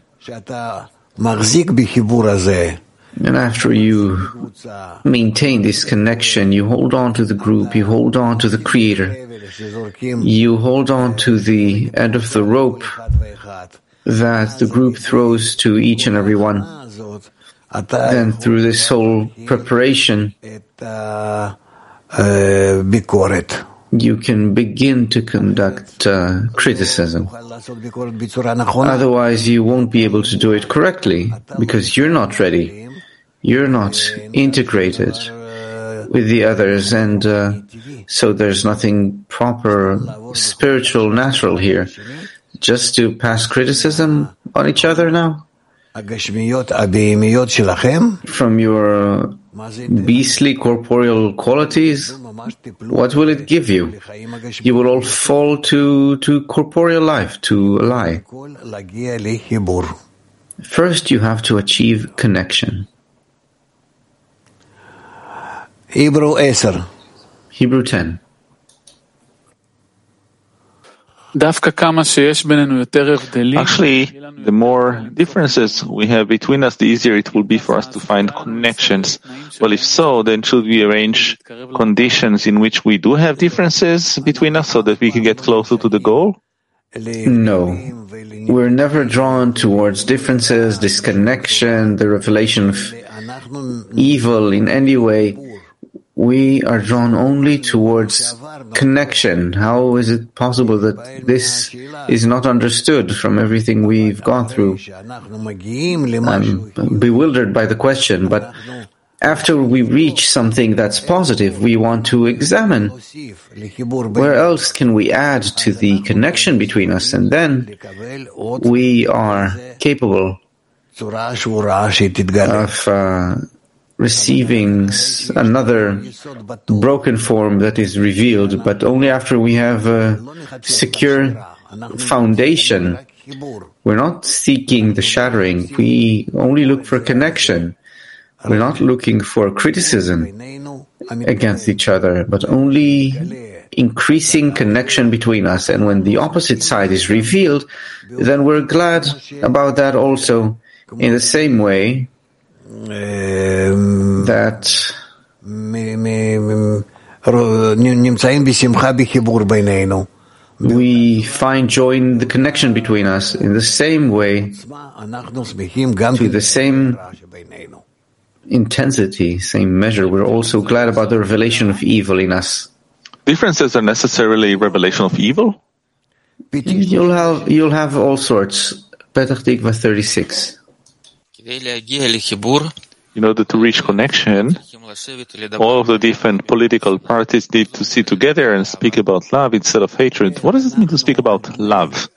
And after you maintain this connection, you hold on to the group, you hold on to the Creator, you hold on to the end of the rope that the group throws to each and every one. Then through this whole preparation, you can begin to conduct uh, criticism. Otherwise, you won't be able to do it correctly because you're not ready. You're not integrated with the others, and uh, so there's nothing proper, spiritual, natural here. Just to pass criticism on each other now? From your beastly corporeal qualities, what will it give you? You will all fall to, to corporeal life, to a lie. First, you have to achieve connection. Hebrew ten. Hebrew ten. Actually, the more differences we have between us, the easier it will be for us to find connections. Well, if so, then should we arrange conditions in which we do have differences between us so that we can get closer to the goal? No. We're never drawn towards differences, disconnection, the revelation of evil in any way. we are drawn only towards connection. How is it possible that this is not understood from everything we've gone through? I'm bewildered by the question, but after we reach something that's positive, we want to examine where else can we add to the connection between us, and then we are capable of uh, receiving another broken form that is revealed, but only after we have a secure foundation. We're not seeking the shattering. We only look for connection. We're not looking for criticism against each other, but only increasing connection between us. And when the opposite side is revealed, then we're glad about that also, in the same way that we find joy in the connection between us, in the same way, to the same intensity, same measure. We're also glad about the revelation of evil in us. Differences are necessarily revelation of evil? You'll have you'll have all sorts. Petach Tikva thirty-six. In order to reach connection, all of the different political parties need to sit together and speak about love instead of hatred. What does it mean to speak about love?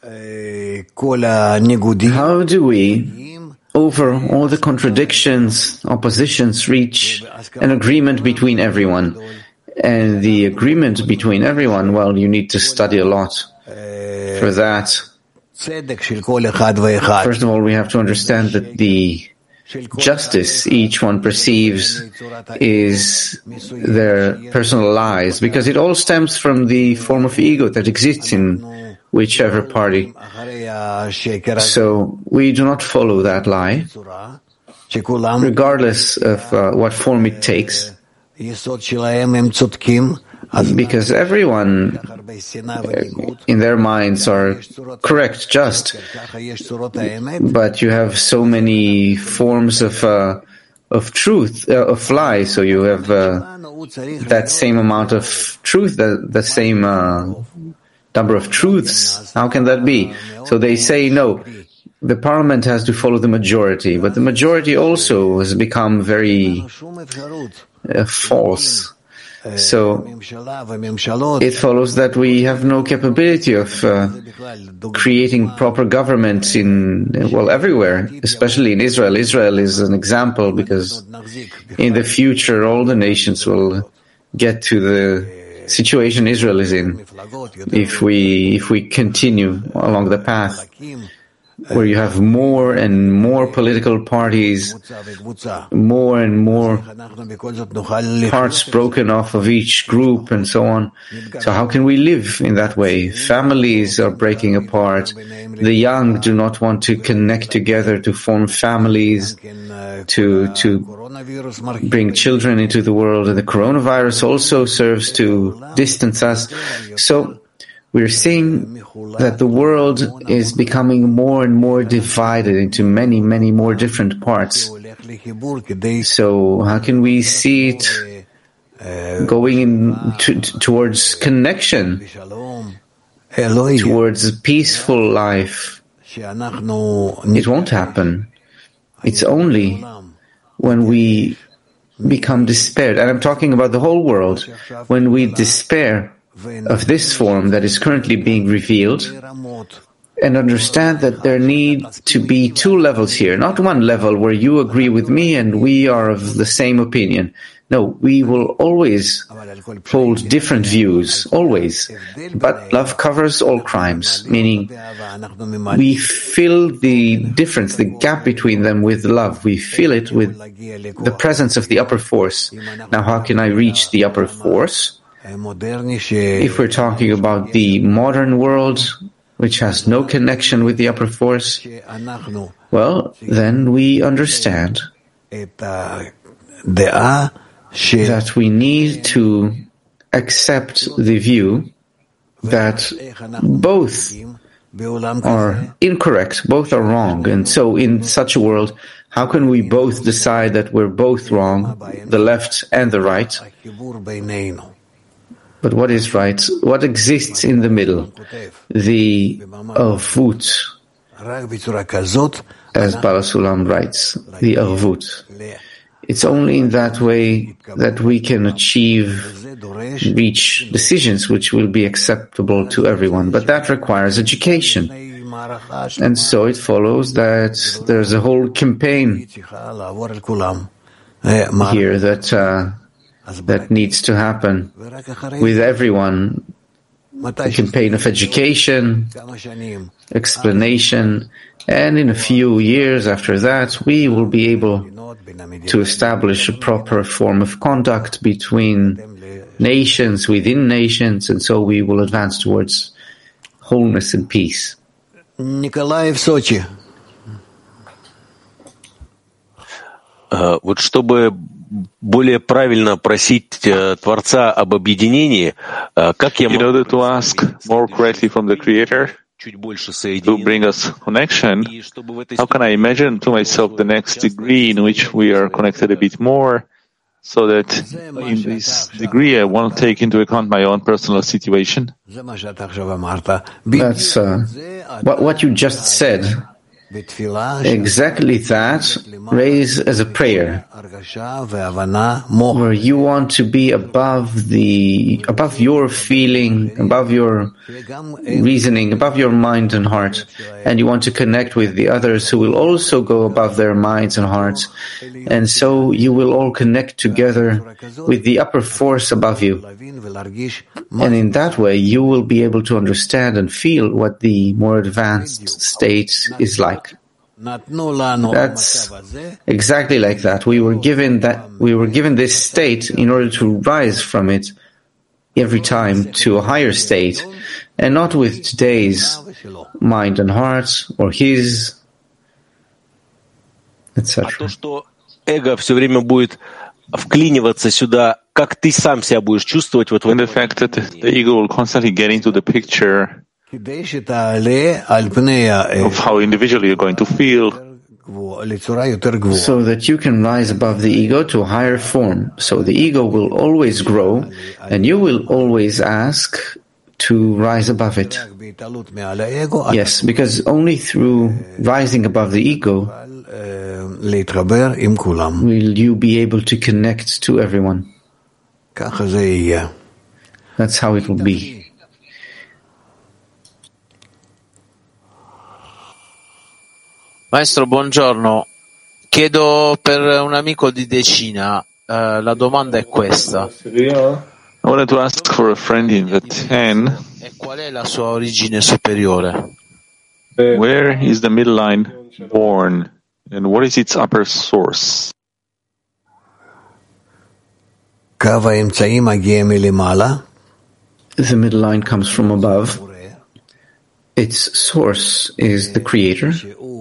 How do we, over all the contradictions, oppositions, reach an agreement between everyone? And the agreement between everyone, well, you need to study a lot for that. First of all, we have to understand that the justice each one perceives is their personal lies, because it all stems from the form of ego that exists in whichever party. So we do not follow that lie, regardless of uh, what form it takes, because everyone in their minds are correct, just, but you have so many forms of uh, of truth, uh, of lie, so you have uh, that same amount of truth, the, the same uh, number of truths. How can that be? So they say, no, the parliament has to follow the majority, but the majority also has become very uh, false. So it follows that we have no capability of uh, creating proper government in, well, everywhere, especially in Israel. Israel is an example, because in the future all the nations will get to the situation Israel is in if we if we continue along the path where you have more and more political parties, more and more parts broken off of each group, and so on. So how can we live in that way? Families are breaking apart. The young do not want to connect together to form families, to to bring children into the world. And the coronavirus also serves to distance us. So we're seeing that the world is becoming more and more divided into many, many more different parts. So how can we see it going in to, towards connection, towards a peaceful life? It won't happen. It's only when we become despaired, and I'm talking about the whole world, when we despair of this form that is currently being revealed, and understand that there need to be two levels here, not one level where you agree with me and we are of the same opinion. No, we will always hold different views, always. But love covers all crimes, meaning we fill the difference, the gap between them with love. We fill it with the presence of the upper force. Now, how can I reach the upper force? If we're talking about the modern world, which has no connection with the upper force, well, then we understand that we need to accept the view that both are incorrect, both are wrong. And so in such a world, How can we both decide that we're both wrong, the left and the right? But what is right? What exists in the middle? The Arvut, as Barasulam writes, the Arvut. It's only in that way that we can achieve, reach decisions which will be acceptable to everyone. But that requires education. And so it follows that there's a whole campaign here that uh, that needs to happen with everyone. A campaign of education, explanation, and in a few years after that, we will be able to establish a proper form of conduct between nations, within nations, and so we will advance towards wholeness and peace. Николаев, Сочи. Вот чтобы более правильно просить Творца об объединении, как я могу... In order to ask more correctly from the Creator to bring us connection, how can I imagine to myself the next degree in which we are connected a bit more, so that in this degree I won't take into account my own personal situation? That's uh, what, what you just said. Exactly that, raise as a prayer, where you want to be above the, above your feeling, above your reasoning, above your mind and heart, and you want to connect with the others who will also go above their minds and hearts, and so you will all connect together with the upper force above you, and in that way you will be able to understand and feel what the more advanced state is like. That's exactly like that. We were given that, we were given this state in order to rise from it every time to a higher state, and not with today's mind and heart or his, et cetera. А то, что эго все время будет вклиниваться сюда, как ты сам себя будешь чувствовать вот в And the fact that the ego will constantly get into the picture of how individually you're going to feel, so that you can rise above the ego to a higher form. So the ego will always grow, and you will always ask to rise above it. Yes, because only through rising above the ego will you be able to connect to everyone. That's how it will be. Maestro, buongiorno. Chiedo per un amico di Decina, uh, la domanda è questa. I wanted to ask for a friend in the ten. E qual è la sua origine superiore? Where is the middle line born, and what is its upper source? The middle line comes from above. Its source is the Creator.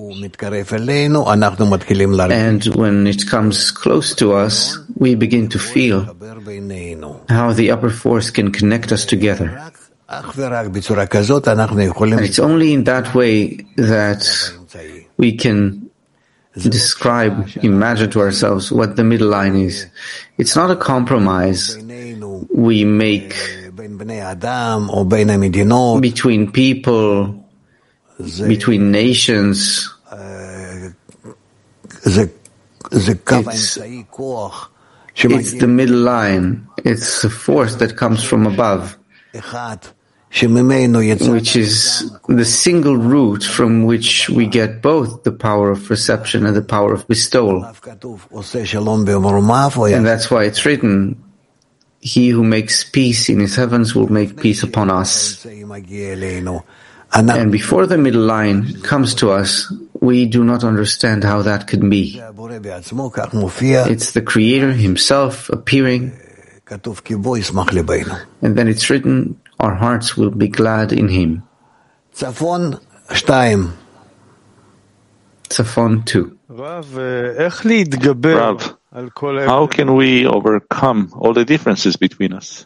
And when it comes close to us, we begin to feel how the upper force can connect us together. And it's only in that way that we can describe, imagine to ourselves what the middle line is. It's not a compromise we make between people, between nations. It's, it's the middle line. It's a force that comes from above, which is the single root from which we get both the power of perception and the power of bestowal. And that's why it's written, he who makes peace in his heavens will make peace upon us. And before the middle line comes to us, we do not understand how that can be. It's the Creator Himself appearing, and then it's written, our hearts will be glad in Him. Tzafon two. Rav, how can we overcome all the differences between us?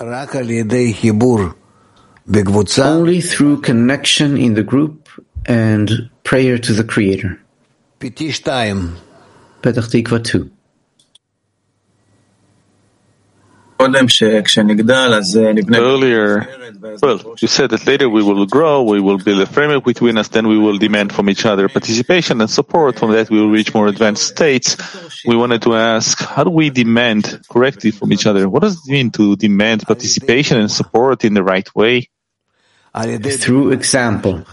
Only through connection in the group and prayer to the Creator. Petach Tikva two. Earlier, well, you said that later we will grow, we will build a framework between us, then we will demand from each other participation and support. From that, we will reach more advanced states. We wanted to ask, how do we demand correctly from each other? What does it mean to demand participation and support in the right way? Through example.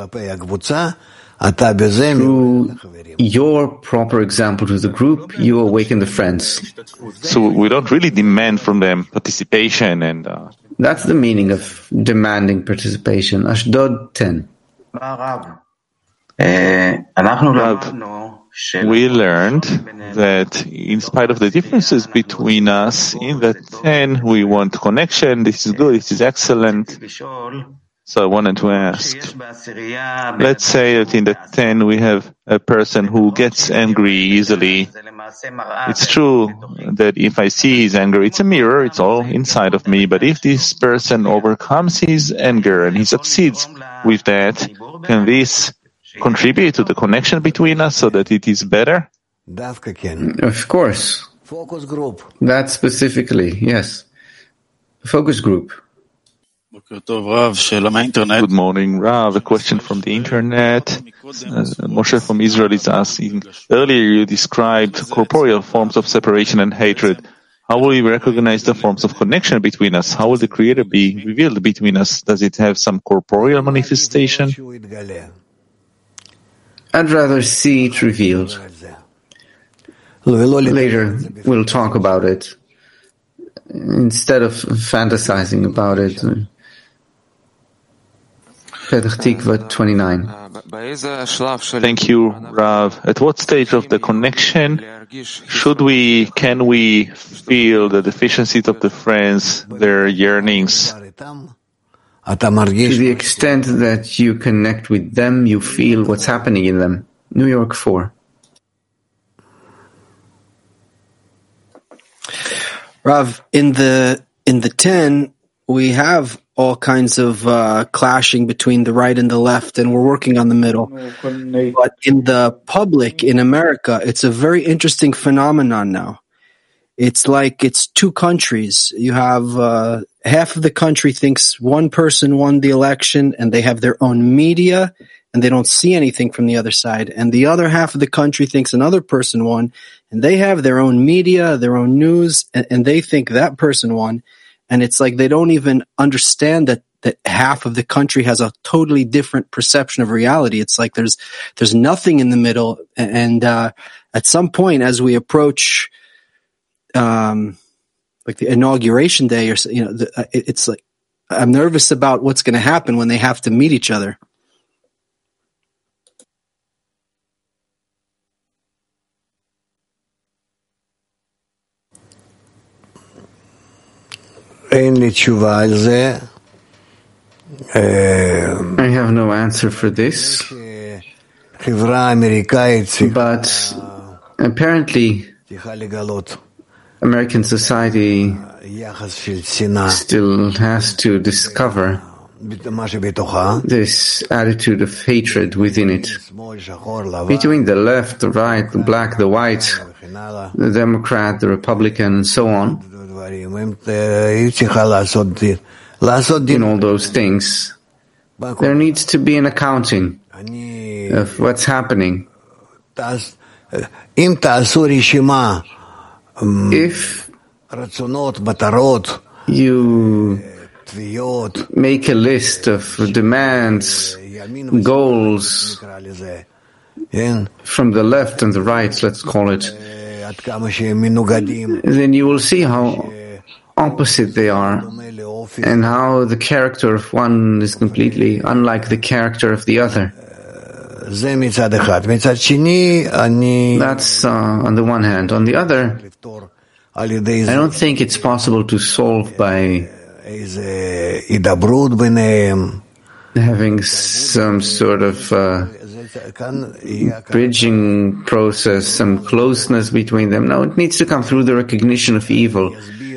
Through your proper example to the group, you awaken the friends. So we don't really demand from them participation and... Uh, That's the meaning of demanding participation. Ashdod ten. Rav, we learned that in spite of the differences between us, in the ten we want connection, this is good, this is excellent. So I wanted to ask, let's say that in the ten we have a person who gets angry easily. It's true that if I see his anger, it's a mirror, it's all inside of me. But if this person overcomes his anger and he succeeds with that, can this contribute to the connection between us so that it is better? Of course. Focus group. That specifically, yes. Focus group. Good morning, Rav. A question from the internet. Uh, Moshe from Israel is asking, earlier you described corporeal forms of separation and hatred. How will we recognize the forms of connection between us? How will the Creator be revealed between us? Does it have some corporeal manifestation? I'd rather see it revealed. Later, we'll talk about it. Instead of fantasizing about it. Petach Tikva twenty-nine. Thank you, Rav. At what stage of the connection should we, can we feel the deficiencies of the friends, their yearnings? To the extent that you connect with them, you feel what's happening in them. New York four. Rav, in the in the ten, we have all kinds of uh, clashing between the right and the left, and we're working on the middle. But in the public, in America, it's a very interesting phenomenon now. It's like it's two countries. You have uh, half of the country thinks one person won the election, and they have their own media, and they don't see anything from the other side. And the other half of the country thinks another person won, and they have their own media, their own news, and, and they think that person won. And it's like they don't even understand that, that half of the country has a totally different perception of reality. It's like there's there's nothing in the middle. And uh, at some point, as we approach um, like the inauguration day, or you know, the, it's like I'm nervous about what's going to happen when they have to meet each other. I have no answer for this, but apparently American society still has to discover this attitude of hatred within it, between the left, the right, the black, the white, the Democrat, the Republican, and so on. In all those things, there needs to be an accounting of what's happening. If you make a list of demands, goals from the left and the right, let's call it, then you will see how opposite they are and how the character of one is completely unlike the character of the other. That's uh, on the one hand. On the other, I don't think it's possible to solve by having some sort of uh, bridging process, some closeness between them. No, it needs to come through the recognition of evil.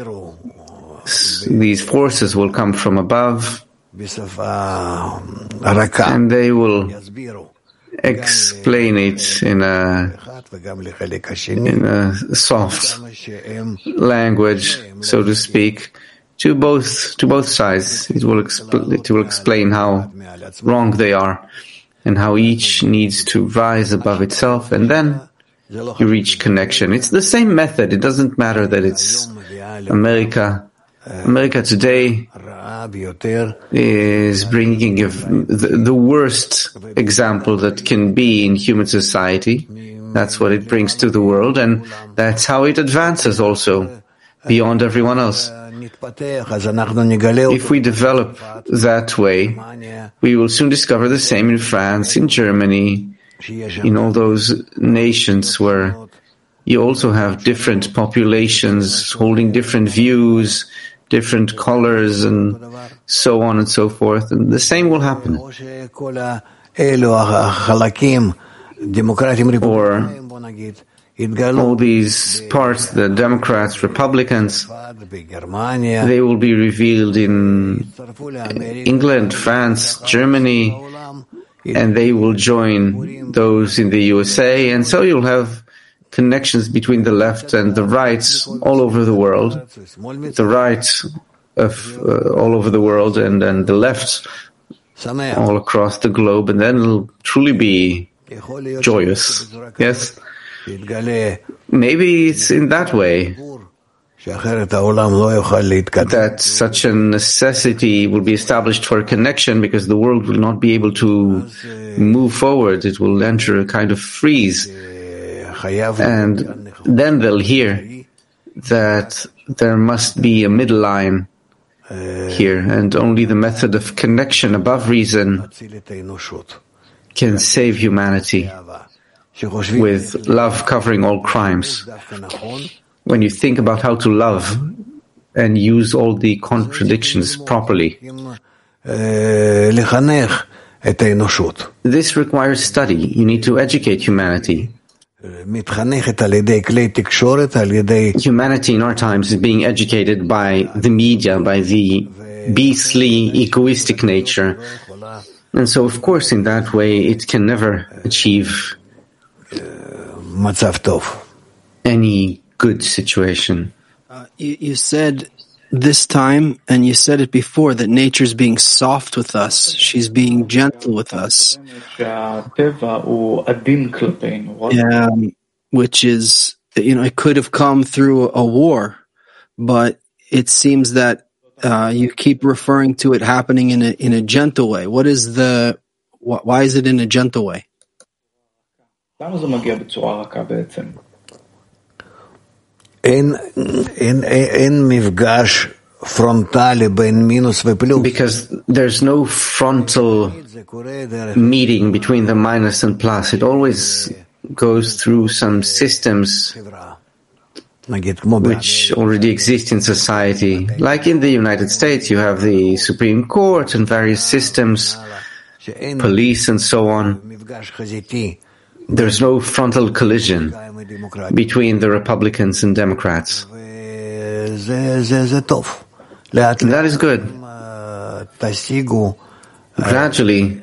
These forces will come from above, and they will explain it in a in a soft language, so to speak, to both to both sides. It will, expl- it will explain how wrong they are and how each needs to rise above itself, and then you reach connection. It's the same method. It doesn't matter that it's America. America today is bringing a, the, the worst example that can be in human society. That's what it brings to the world, and that's how it advances also beyond everyone else. If we develop that way, we will soon discover the same in France, in Germany, in all those nations where you also have different populations holding different views, different colors, and so on and so forth. And the same will happen. Or all these parts, the Democrats, Republicans, they will be revealed in England, France, Germany, and they will join those in the U S A, and so you'll have connections between the left and the right all over the world, the right of uh, all over the world, and then the left all across the globe, and then it'll truly be joyous. Yes? Maybe it's in that way that such a necessity will be established for a connection, because the world will not be able to move forward. It will enter a kind of freeze. And then they'll hear that there must be a middle line here, and only the method of connection above reason can save humanity, with love covering all crimes. When you think about how to love and use all the contradictions properly, this requires study. You need to educate humanity. Humanity in our times is being educated by the media, by the beastly, egoistic nature. And so, of course, in that way, it can never achieve any good situation. Uh, you, you said this time, and you said it before, that nature's being soft with us. She's being gentle with us. Um, which is, you know, it could have come through a war, but it seems that uh, you keep referring to it happening in a in a gentle way. What is the? Wh- why is it in a gentle way? Because there's no frontal meeting between the minus and plus. It always goes through some systems which already exist in society. Like in the United States, you have the Supreme Court and various systems, police and so on. There's no frontal collision between the Republicans and Democrats. That is good. Gradually,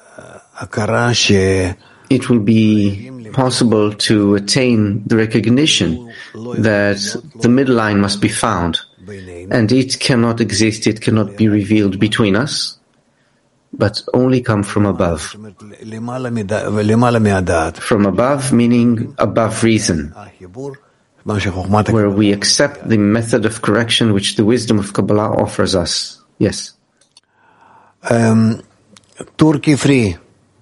it will be possible to attain the recognition that the middle line must be found, and it cannot exist, it cannot be revealed between us, but only come from above. From above, meaning above reason, where we accept the method of correction which the wisdom of Kabbalah offers us. Yes. Um, Turkey free.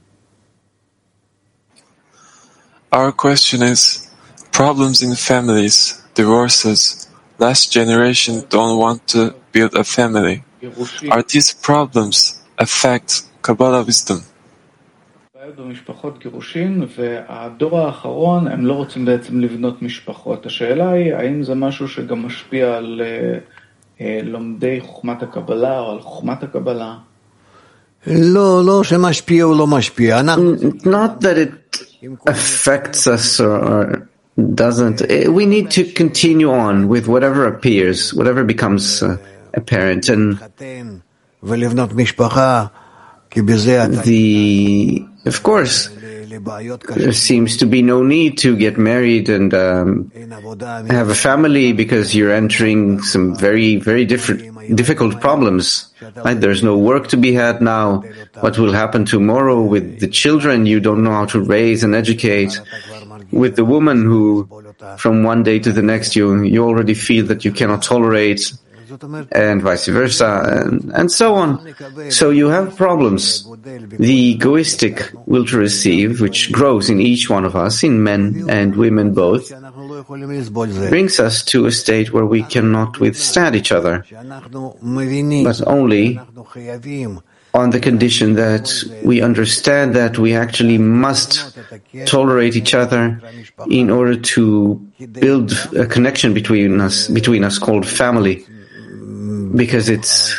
Our question is, problems in families, divorces, last generation don't want to build a family. Are these problems affect Kabbalah wisdom? במשפחות גירושין, והדור האחרון הם לא רוצים בעצם לבנות משפחות. השאלה היא, האם זה משהו שגם משפיע על לומדי חוכמת הקבלה או על חוכמת הקבלה? לא, לא שמשפיע או לא משפיע. Not that it affects us or, or doesn't. We need to continue on with whatever appears, whatever becomes uh, apparent. And the, of course, there seems to be no need to get married and um, have a family because you're entering some very, very different, difficult problems. Right? There's no work to be had now. What will happen tomorrow with the children you don't know how to raise and educate? With the woman who, from one day to the next, you you already feel that you cannot tolerate, and vice versa, and, and so on. So you have problems. The egoistic will to receive, which grows in each one of us, in men and women both, brings us to a state where we cannot withstand each other, but only on the condition that we understand that we actually must tolerate each other in order to build a connection between us, between us called family, because it's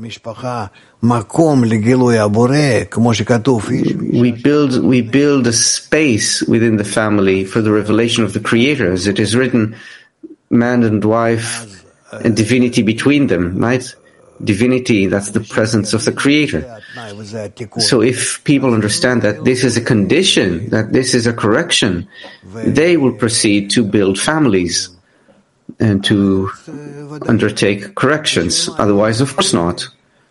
we build we build a space within the family for the revelation of the Creator, as it is written, man and wife and divinity between them, right? Divinity, that's the presence of the Creator. So if people understand that this is a condition, that this is a correction, they will proceed to build families and to undertake corrections. Otherwise, of course not.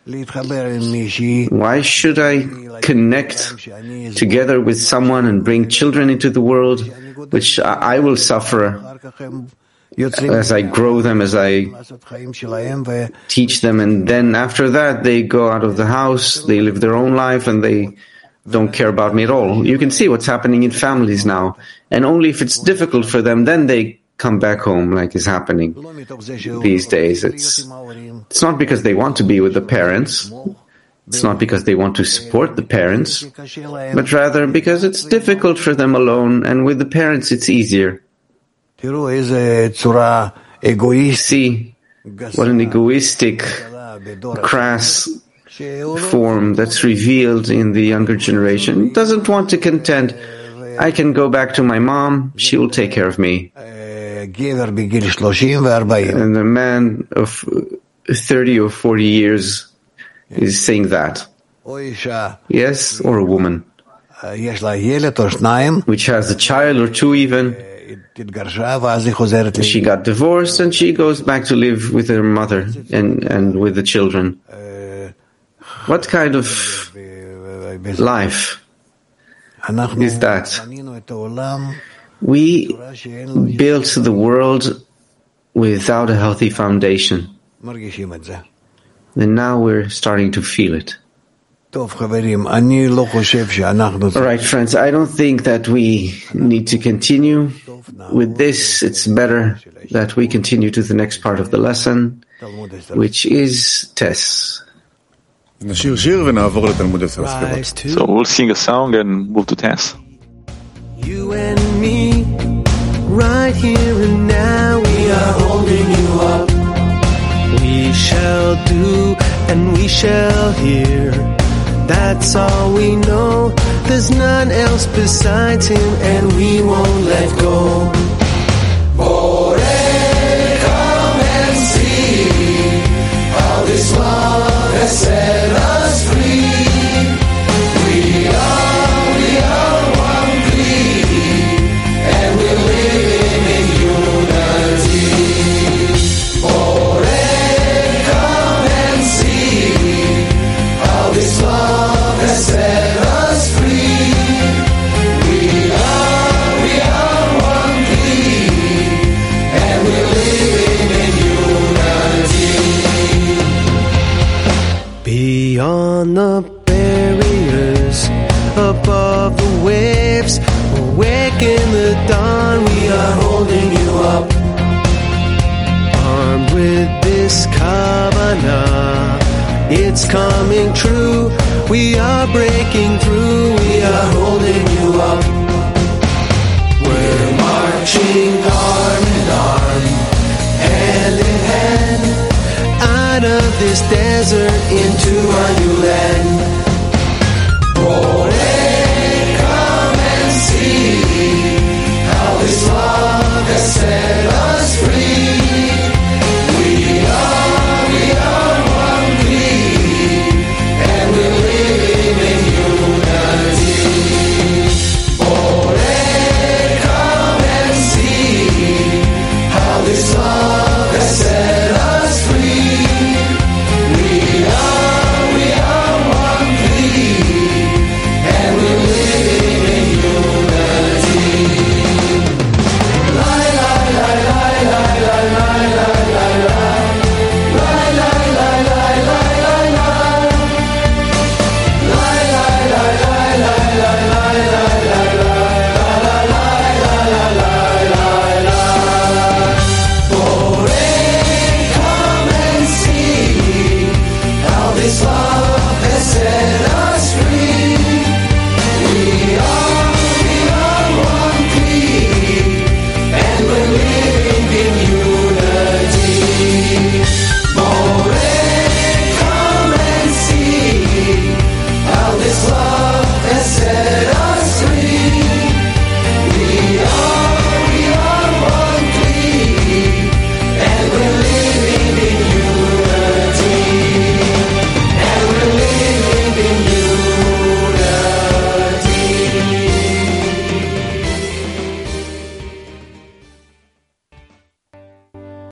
Why should I connect together with someone and bring children into the world, which I will suffer as I grow them, as I teach them, and then after that they go out of the house, they live their own life, and they don't care about me at all. You can see what's happening in families now, and only if it's difficult for them, then they come back home, like is happening these days. It's it's not because they want to be with the parents, it's not because they want to support the parents, but rather because it's difficult for them alone, and with the parents it's easier. See what an egoistic, crass form that's revealed in the younger generation. It doesn't want to contend. I can go back to my mom, she will take care of me. And a man of thirty or forty years is saying that. Yes, or a woman which has a child or two even. She got divorced and she goes back to live with her mother and, and with the children. What kind of life is that? We built the world without a healthy foundation. And now we're starting to feel it. All right, friends, I don't think that we need to continue with this. It's better that we continue to the next part of the lesson, which is Tess. So we'll sing a song and move to Tess. You and me, right here and now, we are holding you up. We shall do and we shall hear. That's all we know. There's none else besides him, and we won't let go. Borei, come and see how this love has set us free. We are, we are one plea, and we're living in unity. Borei, come and see how this love has set us free. We are, we are one plea, and we're living in unity. Beyond the barriers, above the waves, awake in the dawn, we are holding you up. Armed with this kavanah, it's coming true. We are breaking through. We are holding you up. We're marching arm in arm, hand in hand, out of this desert into a new land. Borei.